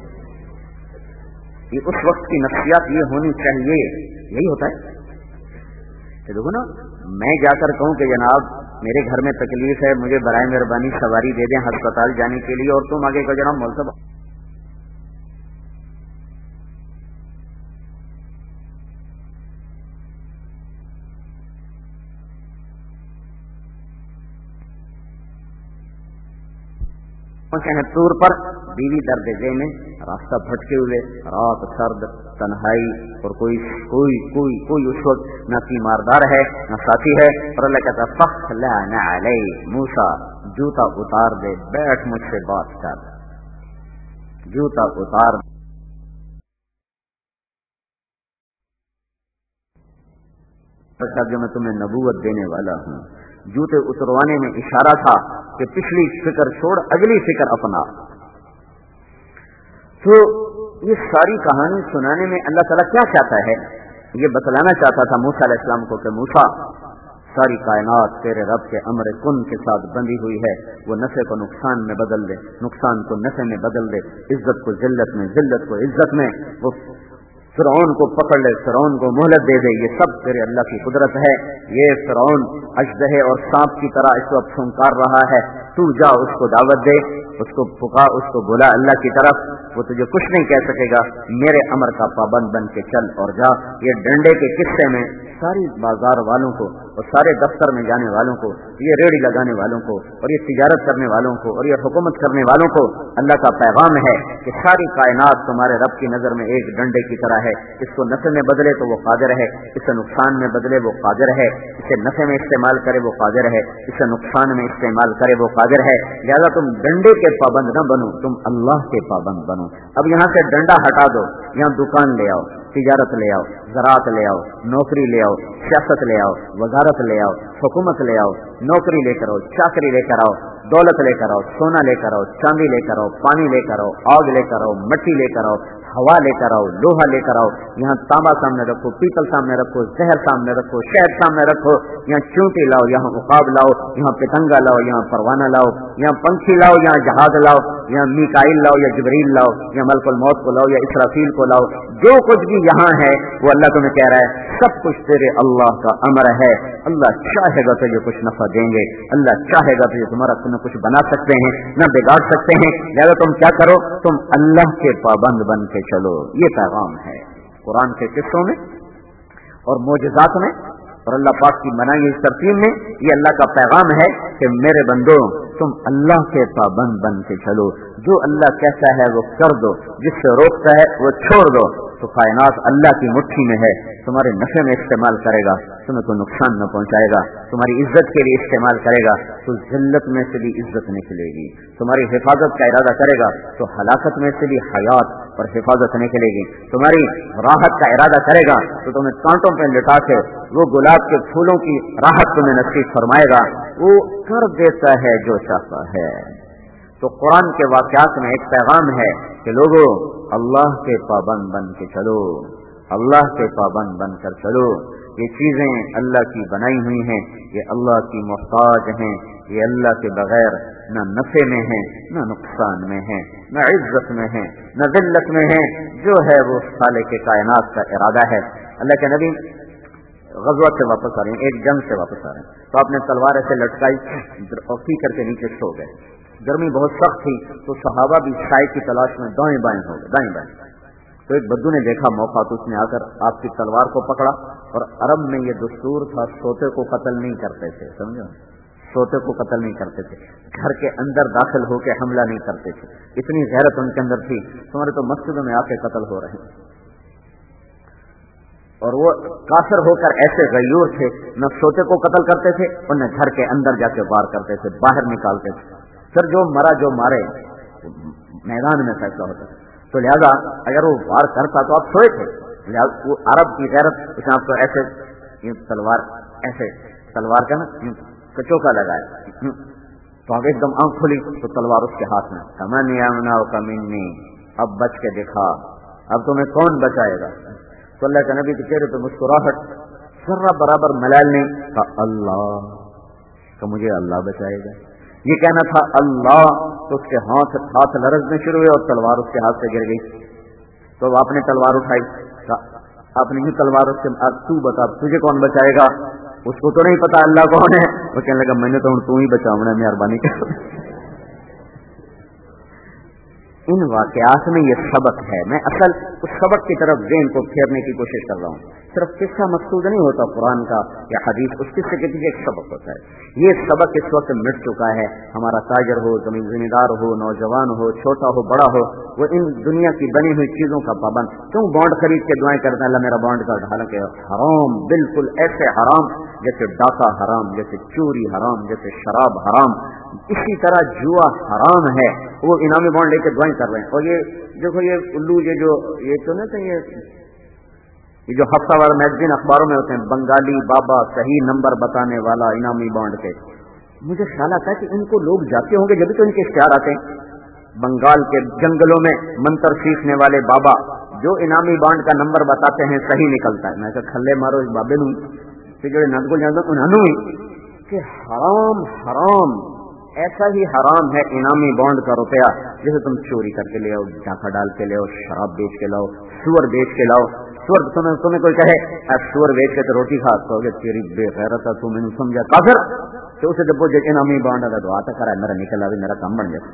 یہ اس وقت کی نفسیات یہ ہونی چاہیے, یہی ہوتا ہے. دیکھو نا, میں جا کر کہوں کہ جناب میرے گھر میں تکلیف ہے, مجھے برائے مہربانی سواری دے دیں ہسپتال جانے کے لیے, اور تم آگے کہ جناب مول صاحب पहुंचे हैं तूर पर, बीवी दर्द जे में, रास्ता भटके हुए, रात सर्द, तन्हाई, और कोई कोई कोई कोई उस वक्त न तीमारदार है न साथी है। और अल्लाह कहता फखलअना अलै, मूसा जूता उतार दे, बैठ मुझसे बात कर, जूता उतार। जो मैं तुम्हें नबूवत देने वाला हूँ। जूते उतरवाने में इशारा था कि पिछली फिक्र छोड़ अगली फिक्र अपना। तो ये सारी कहानी सुनाने में अल्लाह ताला क्या चाहता है, ये बतलाना चाहता था मूसा अलैहिस्सलाम को कि मूसा, सारी कायनात तेरे रब के अमर कुन के साथ बंधी हुई है। वो नफे को नुकसान में बदल दे, नुकसान को नफे में बदल दे, इज्जत को जिल्लत में, जिल्लत को इज्जत में। वो फिरौन को पकड़ ले, फिरौन को मोहलत दे दे। ये सब तेरे अल्लाह की कुदरत है। ये फिरौन अजदहे और सांप की तरह इस वक्त फुंकार रहा है, तू जा उसको दावत दे, उसको पुकार, उसको बुला अल्लाह की तरफ। वो तुझे कुछ नहीं कह सकेगा, मेरे अमर का पाबंद बन के चल और जा। ये डंडे के किस्से में सारी बाजार वालों को और सारे दफ्तर में जाने वालों को, ये रेड़ी लगाने वालों को और ये तिजारत करने वालों को और ये हुकूमत करने वालों को अल्लाह का पैगाम है कि सारी कायनात तुम्हारे रब की नजर में एक डंडे की तरह है। इसको नफे में बदले तो वो कादिर है, इसे नुकसान में बदले वो कादिर है, इसे नफे में इस्तेमाल करे वो कादिर है, इसे नुकसान में इस्तेमाल करे वो कादिर है। लिहाजा तुम डंडे के पाबंद न बनो, तुम अल्लाह के पाबंद बनो। अब यहाँ से डंडा हटा दो, यहाँ दुकान ले आओ, तिजारत ले आओ, ज़राअत ले आओ, नौकरी ले आओ, सियासत ले आओ, वजारत ले आओ, हुकूमत ले आओ, नौकरी लेकर आओ, चाकरी लेकर आओ, दौलत लेकर आओ, सोना लेकर आओ, चांदी लेकर आओ, पानी लेकर आओ, आग लेकर आओ, मिट्टी लेकर आओ, हवा लेकर आओ, लोहा लेकर आओ। यहाँ तांबा सामने रखो, पीतल सामने रखो, जहर सामने रखो, शहद सामने रखो। यहाँ चूंटी लाओ, यहाँ उकाब लाओ, यहाँ पितंगा लाओ, यहाँ परवाना लाओ, यहाँ पंखी लाओ, यहाँ जहाज लाओ, यहाँ मीकाइल लाओ या जिब्रील लाओ, या मलकुल मौत को लाओ या इसराफील को लाओ। जो कुछ भी यहाँ है वो अल्लाह तुम्हें कह रहा है, सब कुछ तेरे अल्लाह का अमर है। अल्लाह चाहेगा तो ये कुछ नफा देंगे, अल्लाह चाहेगा तो ये तुम्हारा तुम्हें कुछ बना सकते हैं, न बिगाड़ सकते हैं। लिहाजा तुम क्या करो, तुम अल्लाह के पाबंद बन के चलो। ये पैगाम है कुरान के किस्सों में और मोजज़ात में और अल्लाह पाक की बनाई इस तरतीब में। ये अल्लाह का पैगाम है कि मेरे बंदो, तुम अल्लाह के पाबंद बन के चलो। जो अल्लाह कहता है वो कर दो, जिससे रोकता है वो छोड़ दो। तो कायनात अल्लाह की मुट्ठी में है, तुम्हारे नफे में इस्तेमाल करेगा, तुम्हें कोई नुकसान न पहुंचाएगा, तुम्हारी इज्जत के लिए इस्तेमाल करेगा तो जिल्लत में से भी इज्जत निकलेगी, तुम्हारी हिफाजत का इरादा करेगा तो हलाकत में से भी हयात और हिफाजत निकलेगी, तुम्हारी राहत का इरादा करेगा तो तुम्हें कांटों पर लिटा के वो गुलाब के फूलों की राहत तुम्हें नसीब फरमाएगा। वो कर देता है जो चाहता है। तो कुरान के वाक़यात में एक पैगाम है कि लोगों, अल्लाह के पाबंद बन के चलो, अल्लाह के पाबंद बनकर चलो। ये चीजें अल्लाह की बनाई हुई हैं, ये अल्लाह की मोहताज हैं, ये अल्लाह के बगैर न नफे में हैं, न नुकसान में हैं, न इज्जत में हैं, न जिल्लत में हैं। जो है वो खालिक के कायनात का इरादा है। अल्लाह के नबी गज़वा से वापस आ रहे हैं, एक जंग से वापस आ रहे हैं, तो आपने तलवार ऐसे लटकाई और की करके नीचे सो गए। गर्मी बहुत सख्त थी तो सहाबा भी छाई की तलाश में दाएं बाएं हो गए, दाएं बाएं। तो एक बद्दू ने देखा मौका तो उसने आकर आपकी तलवार को पकड़ा। और अरब में ये दस्तूर था, सोते को कत्ल नहीं करते थे, समझो, सोते को कत्ल नहीं करते थे, घर के अंदर दाखिल होकर हमला नहीं करते थे। इतनी गैरत उनके अंदर थी, तुम्हारे तो मस्जिदों में आके कत्ल हो रहे हैं। और वो काफिर होकर ऐसे गयूर थे, न सोते को कत्ल करते थे और न घर के अंदर जाके वार करते थे, बाहर निकालते थे। फिर जो मरा जो मारे मैदान में फैसला होता था। तो लिहाजा अगर वो वार करता तो आप सोए थे। लिहाजा वो अरब की गैरत, उसने आपको ऐसे तलवार ऐसे तलवार का ना कचोका लगाया, तो आगे एकदम आंख खुली तो तलवार उसके हाथ में। कमनियामना कमिन्नी, अब बच के दिखा, अब तुम्हें कौन बचाएगा। तो अल्लाह के नबी के चेहरे पे मुस्कुराहट जर्रा बराबर मलाल नहीं था। अल्लाह का, मुझे अल्लाह बचाएगा। ये कहना था अल्लाह, तो उसके हाथ हाथ लरजने शुरू हुए और तलवार उसके हाथ से गिर गई। तो आपने तलवार उठाई, आपने ही तलवार उससे, तू बता तुझे कौन बचाएगा। उसको तो नहीं पता अल्लाह कौन है। वो कहने लगा मैंने तो तू ही बचाऊंगा, मेहरबानी कर। ان واقعات میں یہ سبق ہے. میں اصل اس سبق کی طرف ذہن کو پھیرنے کی کوشش کر رہا ہوں. صرف قصہ مقصود نہیں ہوتا قرآن کا یا حدیث، اس قصے کے پیچھے ایک سبق ہوتا ہے. یہ سبق اس وقت مٹ چکا ہے. ہمارا تاجر ہو، زمین زمیندار ہو، نوجوان ہو، چھوٹا ہو، بڑا ہو، وہ ان دنیا کی بنی ہوئی چیزوں کا پابند کیوں بانڈ خرید کے دعائیں کرتا ہے اللہ میرا بانڈ کر. حالانکہ حرام، بالکل ایسے حرام جیسے ڈاکہ حرام، جیسے چوری حرام، جیسے شراب حرام، اسی طرح جوا حرام ہے. وہ انعامی بانڈ لے کے دعائیں کر رہے ہیں. اور یہ دیکھو یہ الو، یہ جو یہ تو نہیں تھے، یہ یہ جو ہفتہ وار میگزین اخباروں میں ہوتے ہیں، بنگالی بابا صحیح نمبر بتانے والا انعامی بانڈ کے. مجھے خیال آتا ہے کہ ان کو لوگ جاتے ہوں گے جبھی تو ان کے اشتہار آتے ہیں. بنگال کے جنگلوں میں منتر سیکھنے والے بابا جو انعامی بانڈ کا نمبر بتاتے ہیں صحیح نکلتا ہے. میں کہا کھلے مارو اس بابے نو جو نند کو جانتا انہوں کہ حرام حرام ایسا ہی حرام ہے انعامی بانڈ کا روپیہ جیسے تم چوری کر کے لے آؤ، ڈاکہ ڈال کے لے آؤ، شراب بیچ کے لاؤ، سور بیچ کے لاؤ. سور تمہیں تمہیں کوئی کہے سور بیچ کے تو روٹی کھا تو تیری بے غیرت ہے، تم انہیں سمجھا کافر، تو اسے جب وہ انعامی بانڈ اگر دعا تو کرا میرا نکل آئے میرا کام بن جائے.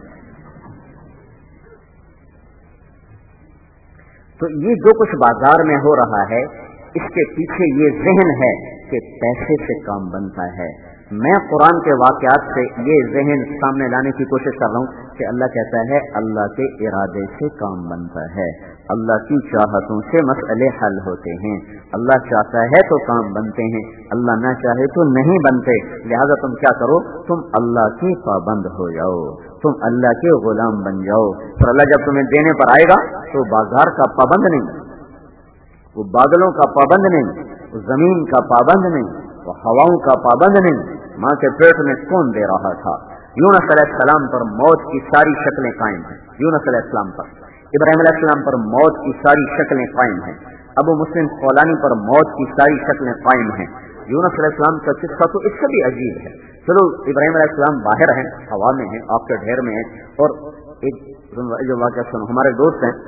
تو یہ جو کچھ بازار میں ہو رہا ہے اس کے پیچھے یہ ذہن ہے کہ پیسے سے کام بنتا ہے. میں قرآن کے واقعات سے یہ ذہن سامنے لانے کی کوشش کر رہا ہوں کہ اللہ کہتا ہے اللہ کے ارادے سے کام بنتا ہے، اللہ کی چاہتوں سے مسئلے حل ہوتے ہیں. اللہ چاہتا ہے تو کام بنتے ہیں، اللہ نہ چاہے تو نہیں بنتے. لہذا تم کیا کرو، تم اللہ کی پابند ہو جاؤ، تم اللہ کے غلام بن جاؤ. پھر اللہ جب تمہیں دینے پر آئے گا تو بازار کا پابند نہیں، وہ بادلوں کا پابند نہیں، وہ زمین کا پابند نہیں، وہ ہواؤں کا پابند نہیں. ماں کے پیٹ میں کون دے رہا تھا؟ یونس علیہ السلام پر موت کی ساری شکلیں قائم ہیں. یونس علیہ السلام پر، ابراہیم علیہ السلام پر موت کی ساری شکلیں قائم ہیں. ابو مسلم خولانی پر موت کی ساری شکلیں قائم ہیں. یونس علیہ السلام کا قصہ تو اس سے بھی عجیب ہے. چلو ابراہیم علیہ السلام باہر ہیں، ہوا میں ہیں، آپ کے ڈھیر میں ہیں، اور ایک جو واقعہ سنو، ہمارے دوست ہیں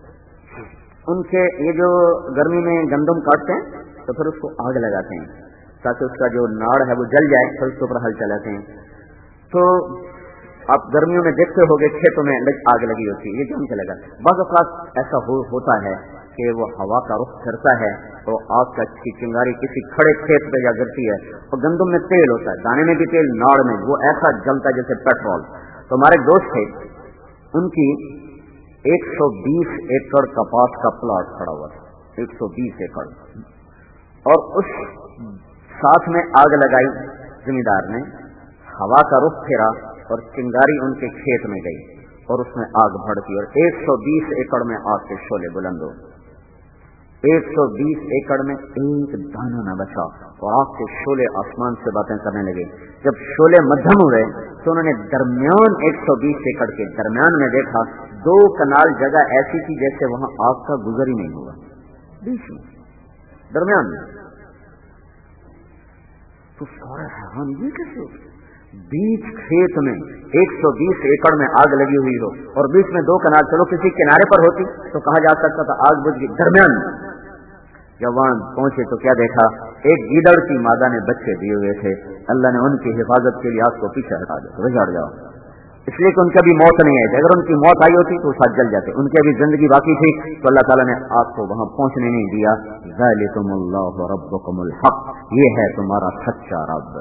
ان کے یہ جو گرمی میں گندم کاٹتے ہیں تو پھر اس کو آگ لگاتے ہیں تاکہ اس کا جو ناڑ ہے وہ جل جائے، پھر اس کے اوپر ہل چلاتے ہیں. تو آپ گرمیوں میں دیکھتے ہو گے کھیتوں میں آگ لگی ہوتی ہے، یہ کیوں چلے گا؟ بعض اوقات ایسا ہو ہوتا ہے کہ وہ ہوا کا رخ پھرتا ہے تو آگ کا چنگاری کسی کھڑے کھیت پہ جا گرتی ہے، اور گندم میں تیل ہوتا ہے، دانے میں بھی تیل، ناڑ میں، وہ ایسا جلتا ہے جیسے پیٹرول. تو ہمارے دوست تھے، ان کی ایک سو بیس ایکڑ کپاس کا پلاٹ کھڑا ہوا تھا، ایک سو بیس ایکڑ، اور اس ساتھ میں آگ لگائی زمیندار نے، ہوا کا رخ پھیرا اور چنگاری ان کے کھیت میں گئی اور اس میں آگ بھڑکی، اور ایک سو بیس ایکڑ میں آگ کے شعلے بلند ہو. ایک سو بیس ایکڑ میں ایک دانہ نہ بچا اور آگ کے شعلے آسمان سے باتیں کرنے لگے. جب شعلے مدھم ہوئے تو انہوں نے درمیان ایک سو بیس ایکڑ کے درمیان میں دیکھا دو کنال جگہ ایسی تھی جیسے وہاں آگ کا گزر ہی نہیں ہوا، بیچ میں درمیان میں. تو سارے حیران، یہ کیسے بیچ کھیت میں ایک سو بیس ایکڑ میں آگ لگی ہوئی ہو اور بیچ میں دو کنال، چلو کسی کنارے پر ہوتی تو کہا جا سکتا تھا آگ بجھ گئی، درمیان میں. جوان پہنچے تو کیا دیکھا، ایک گیدڑ کی مادہ نے بچے دیے ہوئے تھے. اللہ نے ان کی حفاظت کے لیے آگ کو پیچھے ہٹا دیا، بجھاڑ جاؤ، اس لیے کہ ان کی ابھی موت نہیں آئی تھی. اگر ان کی موت آئی ہوتی تو ساتھ جل جاتے، ان کی ابھی زندگی باقی تھی تو اللہ تعالیٰ نے آگ کو وہاں پہنچنے نہیں دیا. ذالکم اللہ ربکم الحق، یہ ہے تمہارا سچا رب.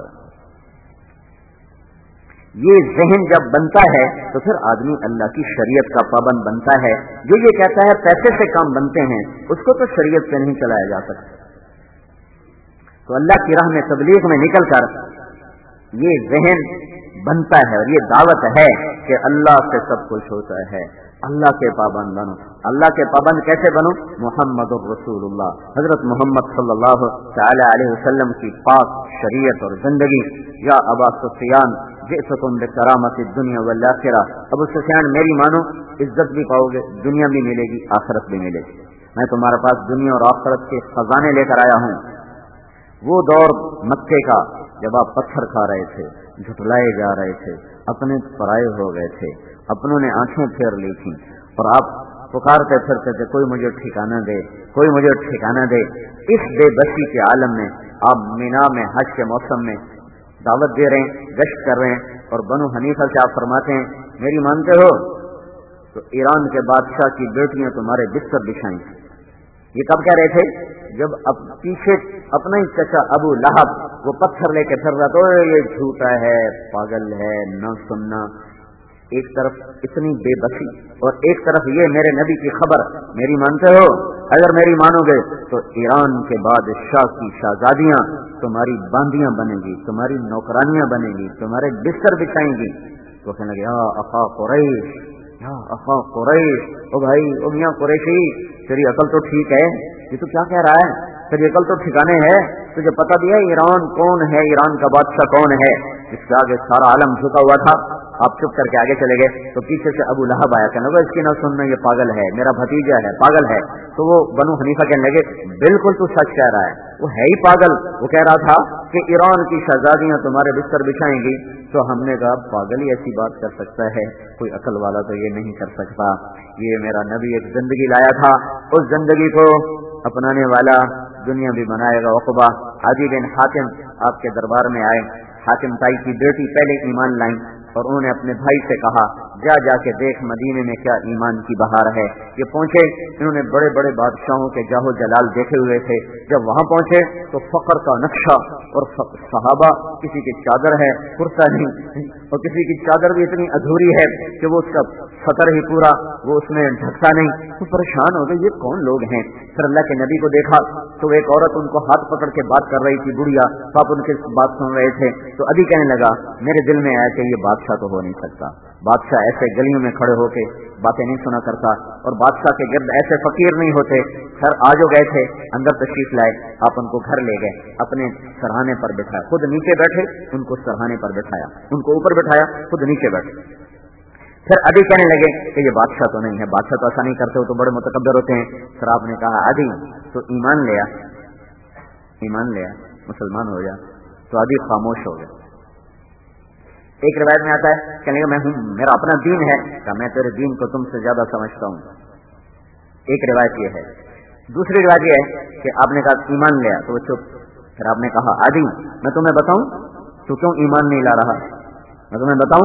یہ ذہن جب بنتا ہے تو پھر آدمی اللہ کی شریعت کا پابند بنتا ہے. جو یہ کہتا ہے پیسے سے کام بنتے ہیں اس کو تو شریعت سے نہیں چلایا جا سکتا. تو اللہ کی راہ میں تبلیغ میں نکل کر یہ ذہن بنتا ہے اور یہ دعوت ہے کہ اللہ سے سب کچھ ہوتا ہے، اللہ کے پابند بنو. اللہ کے پابند کیسے بنو؟ محمد الرسول اللہ، حضرت محمد صلی اللہ تعالی علیہ وسلم کی پاک شریعت اور زندگی. یا ابا سفیان جئتکم بکرامت الدنیا والآخرہ، ابو سفیان میری مانو، عزت بھی پاؤ گے، دنیا بھی ملے گی، آخرت بھی ملے گی. میں تمہارے پاس دنیا اور آخرت کے خزانے لے کر آیا ہوں. وہ دور مکے کا جب آپ پتھر کھا رہے تھے، جھٹلائے جا رہے تھے، اپنے پرائے ہو گئے تھے، اپنوں نے آنکھیں پھیر لی تھیں اور آپ پکارتے پھرتے تھے کوئی مجھے ٹھکانہ دے، کوئی مجھے ٹھکانہ دے. اس بے بسی کے عالم میں آپ مینا میں حج کے موسم میں دعوت دے رہے ہیں، گشت کر رہے ہیں، اور بنو حنیفہ سے آپ فرماتے ہیں میری مانتے ہو؟ تو ایران کے بادشاہ کی بیٹیاں تمہارے بستر بچھائیں. یہ کب کہہ رہے تھے؟ جب اب پیچھے اپنا ہی چچا ابو لہب وہ پتھر لے کے پھر رہا تو یہ جھوٹا ہے، پاگل ہے، نہ سننا. ایک طرف اتنی بے بسی اور ایک طرف یہ میرے نبی کی خبر میری مانتے ہو؟ اگر میری مانو گے تو ایران کے بادشاہ کی شہزادیاں تمہاری باندیاں بنیں گی، تمہاری نوکرانیاں بنیں گی، تمہارے بستر بچھائیں گی. تو کہنے لگے یا اخا قریش، یا اخا قریش، او بھائی او میاں قریشی، تیری عقل تو ٹھیک ہے، یہ تو کیا کہہ رہا ہے؟ تیری عقل تو ٹھکانے ہے؟ تجھے پتہ بھی ہے ایران کون ہے، ایران کا بادشاہ کون ہے جس کے آگے سارا عالم جھکا ہوا تھا؟ آپ چپ کر کے آگے چلے گئے تو پیچھے سے ابو لہب آیا، کہنے لگا اس کی نہ سننا، یہ پاگل ہے، میرا بھتیجا ہے، پاگل ہے. تو وہ بنو حنیفہ کہنے لگے بالکل تو سچ کہہ رہا ہے، وہ ہے ہی پاگل. وہ کہہ رہا تھا کہ ایران کی شہزادیاں تمہارے بستر بچھائیں گی. تو ہم نے کہا پاگل ہی ایسی بات کر سکتا ہے، کوئی عقل والا تو یہ نہیں کر سکتا. یہ میرا نبی ایک زندگی لایا تھا، اس زندگی کو اپنانے والا دنیا بھی بنائے گا. عقبہ عدی بن حاتم آپ کے دربار میں آئے. حاتم تائی کی بیٹی پہلے ایمان لائیں اور انہوں نے اپنے بھائی سے کہا جا جا کے دیکھ مدینے میں کیا ایمان کی بہار ہے. یہ پہنچے، انہوں نے بڑے بڑے بادشاہوں کے جاہو جلال دیکھے ہوئے تھے. جب وہاں پہنچے تو فقر کا نقشہ اور صحابہ کسی کی چادر ہے کرتا نہیں، اور کسی کی چادر بھی اتنی ادھوری ہے کہ وہ اس کا سطر ہی پورا وہ اس میں ڈھکتا نہیں. تو پریشان ہو گئے یہ کون لوگ ہیں. پھر اللہ کے نبی کو دیکھا تو ایک عورت ان کو ہاتھ پکڑ کے بات کر رہی تھی، بڑھیا آپ ان کی بات سن رہے تھے. تو ابھی کہنے لگا میرے دل میں آیا کہ یہ بادشاہ تو ہو نہیں سکتا، بادشاہ ایسے گلیوں میں کھڑے ہو کے باتیں نہیں سنا کرتا، اور بادشاہ کے گرد ایسے فقیر نہیں ہوتے. گھر آجو گئے تھے، اندر تشریف لائے، آپ ان کو گھر لے گئے، اپنے سرہانے پر بٹھایا، خود نیچے بیٹھے، ان کو سرہانے پر بٹھایا، ان کو اوپر بٹھایا، خود نیچے بیٹھے. پھر ابھی کہنے لگے کہ یہ بادشاہ تو نہیں ہے، بادشاہ تو ایسا نہیں کرتے، وہ تو بڑے متکبر ہوتے ہیں. پھر آپ نے کہا ادی تو ایمان لیا، ایمان لیا، مسلمان ہو جا. تو ابھی خاموش ہو گیا. ایک روایت میں آتا ہے کہنے لگا میں ہوں، میرا اپنا دین ہے، کہ میں تیرے دین کو تم سے زیادہ سمجھتا ہوں. ایک روایت یہ ہے. دوسری روایت یہ ہے کہ آپ نے کہا ایمان لیا تو وہ چپ. پھر آپ نے کہا ادی میں تمہیں بتاؤں تو کیوں ایمان نہیں لا رہا؟ میں تمہیں بتاؤں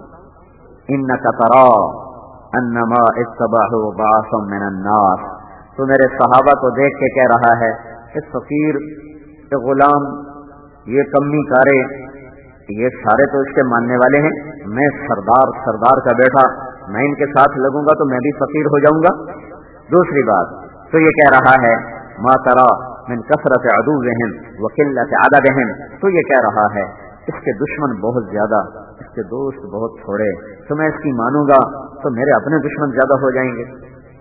انک ترا انما اتبعوا بعضا من الناس. تو میرے صحابہ کو دیکھ کے کہہ رہا ہے کہ فقیر، کہ غلام، یہ کمی کارے، یہ سارے تو اس کے ماننے والے ہیں، میں سردار سردار کا بیٹا، میں ان کے ساتھ لگوں گا تو میں بھی فقیر ہو جاؤں گا. دوسری بات تو یہ کہہ رہا ہے ما ترى من کثرت عدوهم وقلت عددهم. تو یہ کہہ رہا ہے اس کے دشمن بہت زیادہ، اس کے دوست بہت تھوڑے، تو میں اس کی مانوں گا تو میرے اپنے دشمن زیادہ ہو جائیں گے.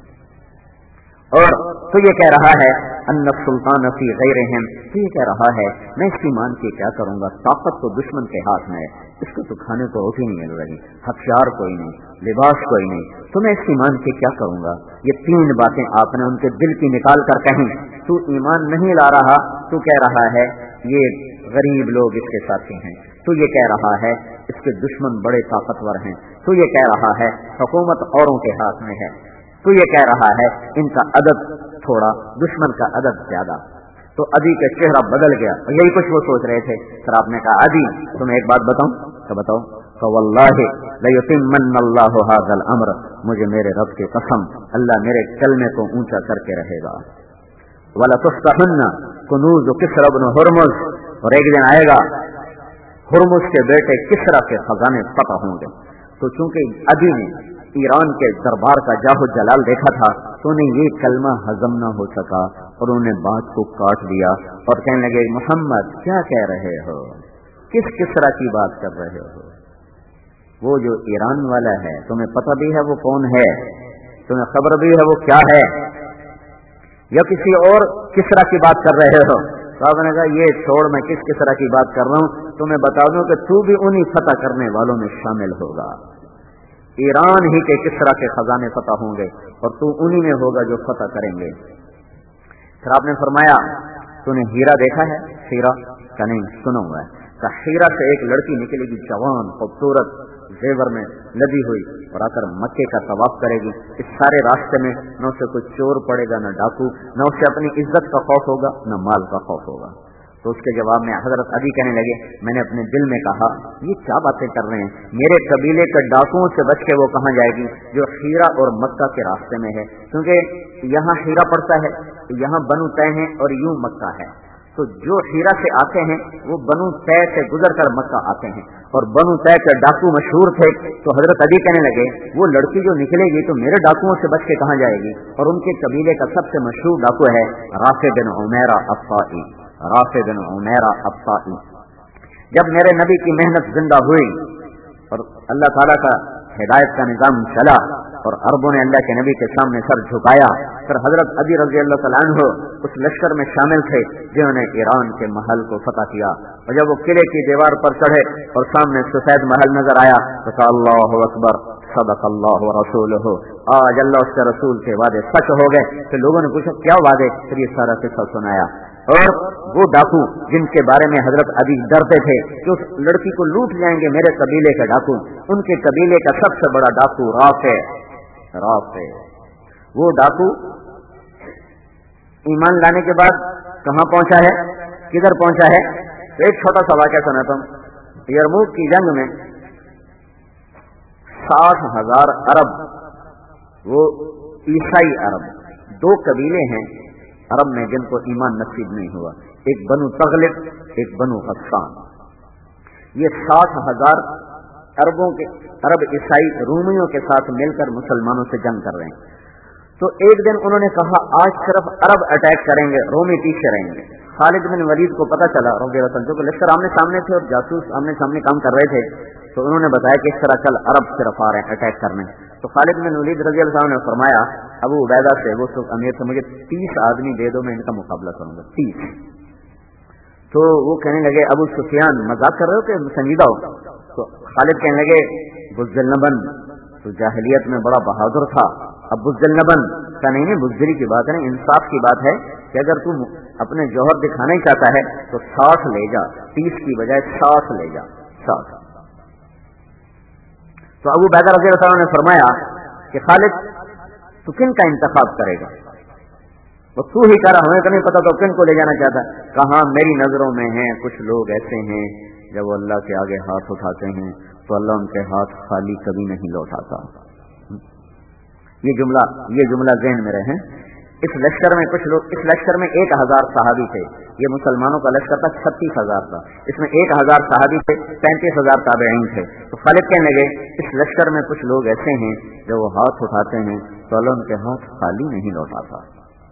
اور تو یہ کہہ رہا ہے ان السلطان فی غیرہم. تو یہ کہہ رہا ہے میں اس کی مان کے کیا کروں گا، طاقت تو دشمن کے ہاتھ میں ہے، اس کو تو کھانے کو روٹی نہیں مل رہی، ہتھیار کوئی نہیں، لباس کوئی نہیں، تو میں اس کی مان کے کیا کروں گا. یہ تین باتیں آپ نے ان کے دل کی نکال کر کہیں. تو ایمان نہیں لا رہا، تو کہہ رہا ہے یہ غریب لوگ اس کے ساتھی ہیں، تو یہ کہہ رہا ہے اس کے دشمن بڑے طاقتور ہیں، تو یہ کہہ رہا ہے حکومت اوروں کے ہاتھ میں ہے، تو یہ کہہ رہا ہے ان کا عدد تھوڑا، دشمن کا عدد زیادہ. تو ادی کا چہرہ بدل گیا اور یہی کچھ وہ سوچ رہے تھے. پھر آپ نے کہا ادی تمہیں ایک بات بتاؤں؟ تو بتاؤ. فواللہ لیتمن اللہ ھذا الامر. مجھے میرے رب کی قسم اللہ میرے کلمے کو اونچا کر کے رہے گا. ولتفتحن کنوز کسری بن ہرمز. اور ایک دن آئے گا ہرمز کے بیٹے کسری کے خزانے فتح ہوں گے. تو چونکہ ادی نے ایران کے دربار کا جاہو جلال دیکھا تھا تو انہیں یہ کلمہ ہضم نہ ہو سکا اور انہوں نے بات کو کاٹ دیا اور کہنے لگے محمد کیا کہہ رہے ہو، کس کسری کی بات کر رہے ہو؟ وہ جو ایران والا ہے تمہیں پتہ بھی ہے وہ کون ہے، تمہیں خبر بھی ہے وہ کیا ہے، یا کسی اور کسری کی بات کر رہے ہو؟ صاحب نے کہا یہ چھوڑ، میں کس کسری کی بات کر رہا ہوں تمہیں بتا دوں کہ تو بھی انہی فتح کرنے والوں میں شامل ہوگا. ایران ہی کے کسری کے خزانے فتح ہوں گے اور تو انہی میں ہوگا جو فتح کریں گے. پھر آپ نے فرمایا تو نے ہیرا دیکھا ہے؟ ہیرا کا نہیں سنا ہوا ہے. کہ ہیرا سے ایک لڑکی نکلے گی جوان خوبصورت زیور میں لدی ہوئی اور آ کر مکے کا طواف کرے گی. اس سارے راستے میں نہ اسے کوئی چور پڑے گا، نہ ڈاکو، نہ اسے اپنی عزت کا خوف ہوگا، نہ مال کا خوف ہوگا. تو اس کے جواب میں حضرت علی کہنے لگے میں نے اپنے دل میں کہا یہ کیا باتیں کر رہے ہیں, میرے قبیلے کے ڈاکوؤں سے بچ کے وہ کہاں جائے گی جو ہیرا اور مکہ کے راستے میں ہے, کیونکہ یہاں ہیرا پڑتا ہے, یہاں بنو طے ہیں اور یوں مکہ ہے. تو جو ہیرا سے آتے ہیں وہ بنو طے سے گزر کر مکہ آتے ہیں, اور بنو طے کے ڈاکو مشہور تھے. تو حضرت علی کہنے لگے وہ لڑکی جو نکلے گی تو میرے ڈاکوؤں سے بچ کے کہاں جائے گی, اور ان کے قبیلے کا سب سے مشہور ڈاکو ہے رافع بن عمیرہ الطائی. رافع بن عمیرہ الطائی. جب میرے نبی کی محنت زندہ ہوئی اور اللہ تعالیٰ کا ہدایت کا نظام چلا اور عربوں نے اللہ کے نبی کے سامنے سر جھکایا, پھر حضرت علی رضی اللہ تعالیٰ عنہ اس لشکر میں شامل تھے جنہوں نے ایران کے محل کو فتح کیا. اور جب وہ قلعے کی دیوار پر چڑھے اور سامنے سفید محل نظر آیا تو کہا اللہ اکبر صدق اللہ ورسولہ, آج اللہ اس کے رسول کے وعدے سچ ہو گئے. پھر لوگوں نے پوچھا کیا وعدے, پھر یہ سارا قصہ سنایا. اور وہ ڈاکو جن کے بارے میں حضرت ابھی ڈرتے تھے کہ اس لڑکی کو لوٹ جائیں گے میرے قبیلے کے ڈاکو, ان کے قبیلے کا سب سے بڑا ڈاکو رافع. رافع وہ ڈاکو ایمان لانے کے بعد کہاں پہنچا ہے, کدھر پہنچا ہے. تو ایک چھوٹا سا واقعہ سناتا ہوں. یرموک کی جنگ میں ساٹھ ہزار عرب, وہ عیسائی عرب, دو قبیلے ہیں عرب میں جن کو ایمان نصیب نہیں ہوا, ایک بنو تغلب ایک بنو غسان. یہ ساٹھ ہزار عربوں کے عرب عیسائی رومیوں کے ساتھ مل کر مسلمانوں سے جنگ کر رہے ہیں. تو ایک دن انہوں نے کہا آج صرف عرب اٹیک کریں گے, رومی پیچھے رہیں گے. خالد بن ولید کو پتا چلا رضی اللہ عنہ, جو کہ لشکر آمنے سامنے تھے اور جاسوس آمنے سامنے کام کر رہے تھے, تو انہوں نے بتایا کہ اس طرح کل عرب صرف آ رہے ہیں اٹیک کرنے. تو خالد بن ولید رضی اللہ عنہ نے فرمایا ابو عبیدہ سے, وہ سب امیر سے, مجھے تیس آدمی دے دو, میں ان کا مقابلہ کروں گا, تیس. تو وہ کہنے لگے ابو سفیان مذاق کر رہے ہو کہ سنجیدہ ہو. تو خالد کہنے لگے بزدلنبن تو جاہلیت میں بڑا بہادر تھا. اب بزدلنبن کا نہیں نہیں بزدلی کی بات ہے, انصاف کی بات ہے کہ اگر تم اپنے جوہر دکھانا ہی چاہتا ہے تو ساٹھ لے جا, تیس کی بجائے ساٹھ لے جا, ساٹھ. تو ابو عبیدہ رضی اللہ عنہ نے فرمایا کہ خالد تو کن کا انتخاب کرے گا, وہ تو ہی کہہ رہا, ہمیں تو نہیں پتا تو کن کو لے جانا چاہتا. کہاں میری نظروں میں ہیں کچھ لوگ ایسے ہیں جب وہ اللہ کے آگے ہاتھ اٹھاتے ہیں تو اللہ ان کے ہاتھ خالی کبھی نہیں لوٹاتا. یہ جملہ یہ جملہ ذہن میں رہے. اس لشکر میں کچھ لوگ, اس لشکر میں ایک ہزار صحابی تھے, یہ مسلمانوں کا لشکر تھا چھتیس ہزار کا, اس میں ایک ہزار صحابی تھے, پینتیس ہزار تابعین تھے. تو خالد کہنے لگے اس لشکر میں کچھ لوگ ایسے ہیں جب وہ ہاتھ اٹھاتے ہیں تو اللہ ان کے ہاتھ خالی نہیں لوٹاتا.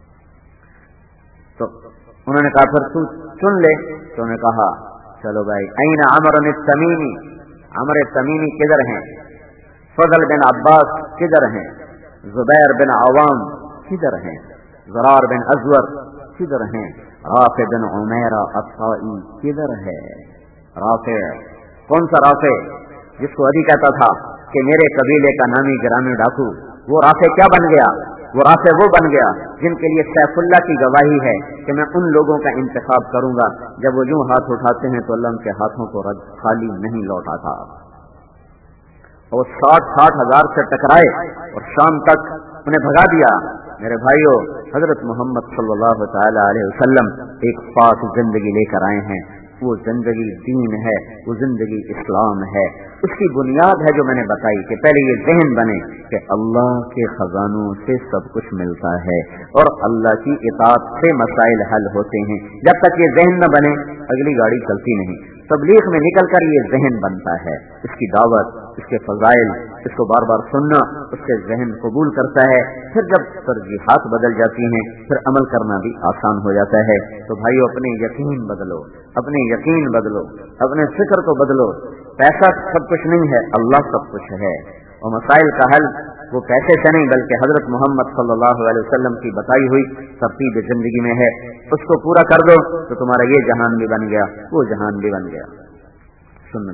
تو انہوں نے کہا پھر تو چن لے. تو انہوں نے کہا چلو بھائی, این عمر التمیمی, عمر تمیمی کدھر ہیں, فضل بن عباس کدھر ہیں, زبیر بن عوام کدھر ہیں, زرار بن ازور کدھر ہیں, رافع بن عمیرہ الطائی کدھر ہے. رافع کون سا رافع جس کو علی کہتا تھا کہ میرے قبیلے کا نامی گرامی ڈاکو, وہ رافع کیا بن گیا, وہ رافع وہ بن گیا جن کے لیے سیف اللہ کی گواہی ہے کہ میں ان لوگوں کا انتخاب کروں گا جب وہ یوں ہاتھ اٹھاتے ہیں تو اللہ ان کے ہاتھوں کو رد خالی نہیں لوٹاتا. اور ساٹھ ساٹھ ہزار سے ٹکرائے اور شام تک انہیں بھگا دیا. میرے بھائیوں, حضرت محمد صلی اللہ تعالی علیہ وسلم ایک پاک زندگی لے کر آئے ہیں. وہ زندگی دین ہے, وہ زندگی اسلام ہے. اس کی بنیاد ہے جو میں نے بتائی کہ پہلے یہ ذہن بنے کہ اللہ کے خزانوں سے سب کچھ ملتا ہے اور اللہ کی اطاعت سے مسائل حل ہوتے ہیں. جب تک یہ ذہن نہ بنے اگلی گاڑی چلتی نہیں. تبلیغ میں نکل کر یہ ذہن بنتا ہے, اس کی دعوت, اس کے فضائل, اس کو بار بار سننا اس کے ذہن قبول کرتا ہے. پھر جب ترجیحات بدل جاتی ہیں پھر عمل کرنا بھی آسان ہو جاتا ہے. تو بھائیو اپنے یقین بدلو, اپنے یقین بدلو, اپنے فکر کو بدلو. پیسہ سب کچھ نہیں ہے, اللہ سب کچھ ہے. اور مسائل کا حل وہ پیسے سے نہیں بلکہ حضرت محمد صلی اللہ علیہ وسلم کی بتائی ہوئی ترتیب زندگی میں ہے. اس کو پورا کر دو تو تمہارا یہ جہان بھی بن گیا, وہ جہان بھی بن گیا. سننا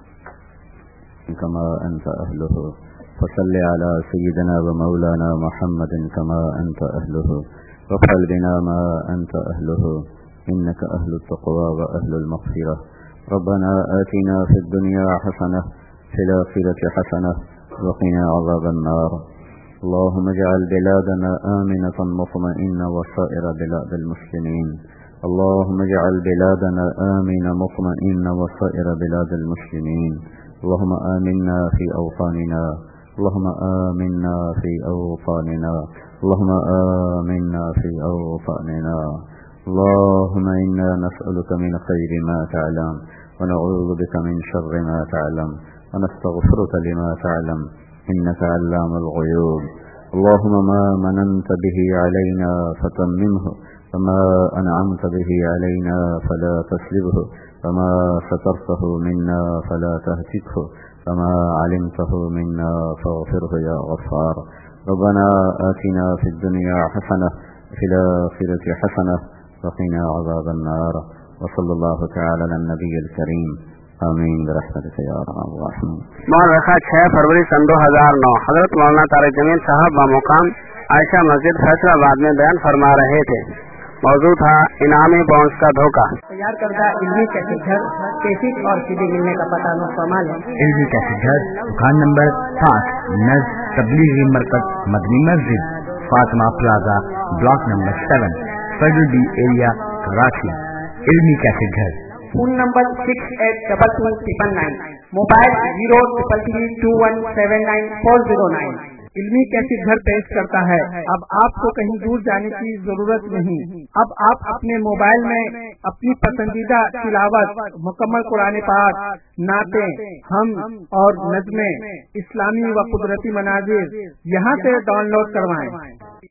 چلو كما أنت أهله فصل على سيدنا ومولانا محمد كما أنت أهله وافعل بنا ما أنت أهله إنك أهل التقوى وأهل المغفرة. ربنا آتنا في الدنيا حسنة في الآخرة حسنة وقنا عذاب النار. اللهم اجعل بلادنا آمنة مطمئنة وسائر بلاد المسلمين. اللهم اجعل بلادنا آمنا مطمئنا وسائر بلاد المسلمين. اللهم آمنا في أوطاننا اللهم آمنا في أوطاننا اللهم آمنا في أوطاننا. اللهم إنا نسألك من خير ما تعلم ونعوذ بك من شر ما تعلم ونستغفرك لما تعلم إنك علام الغيوب. اللهم ما مننت به علينا فتممه وما أنعمت به علينا فلا تسلبه وما سترته منا فلا تهتكه وما علمته منا فاغفره يا غفار. ربنا آتنا في الدنيا حسنة وفي الآخرة حسنة وقنا عذاب النار. وصلى الله تعالى على النبي الكريم. آمین برحمتک یا ارحم الراحمین. مورخہ چھ فروری سن دو ہزار نو حضرت مولانا طارق جمیل صاحب بمقام عائشہ مسجد فیصلہ آباد میں بیان فرما رہے تھے. موضوع تھا انعامی بونس کا دھوکہ. تیار کردہ علمی کیسٹ گھر کیسٹ اور سی ڈی ملنے کا پتہ مستعمل ہے. علمی کیسٹ گھر دکان نمبر پانچ نز تبلیغی مرکز مدنی مسجد Fatima plaza block number seven federal B area Karachi. علمی کیسٹ گھر. Phone number six eight double two triple nine. Mobile zero triple three two one seven nine four zero nine. علمی کیسٹ گھر پیش کرتا ہے. اب آپ کو کہیں دور جانے کی ضرورت نہیں. اب آپ اپنے موبائل میں اپنی پسندیدہ تلاوت مکمل قرآن پاک، نعتیں، ہم اور نظمیں، اسلامی و قدرتی مناظر یہاں سے ڈاؤن لوڈ کروائیں.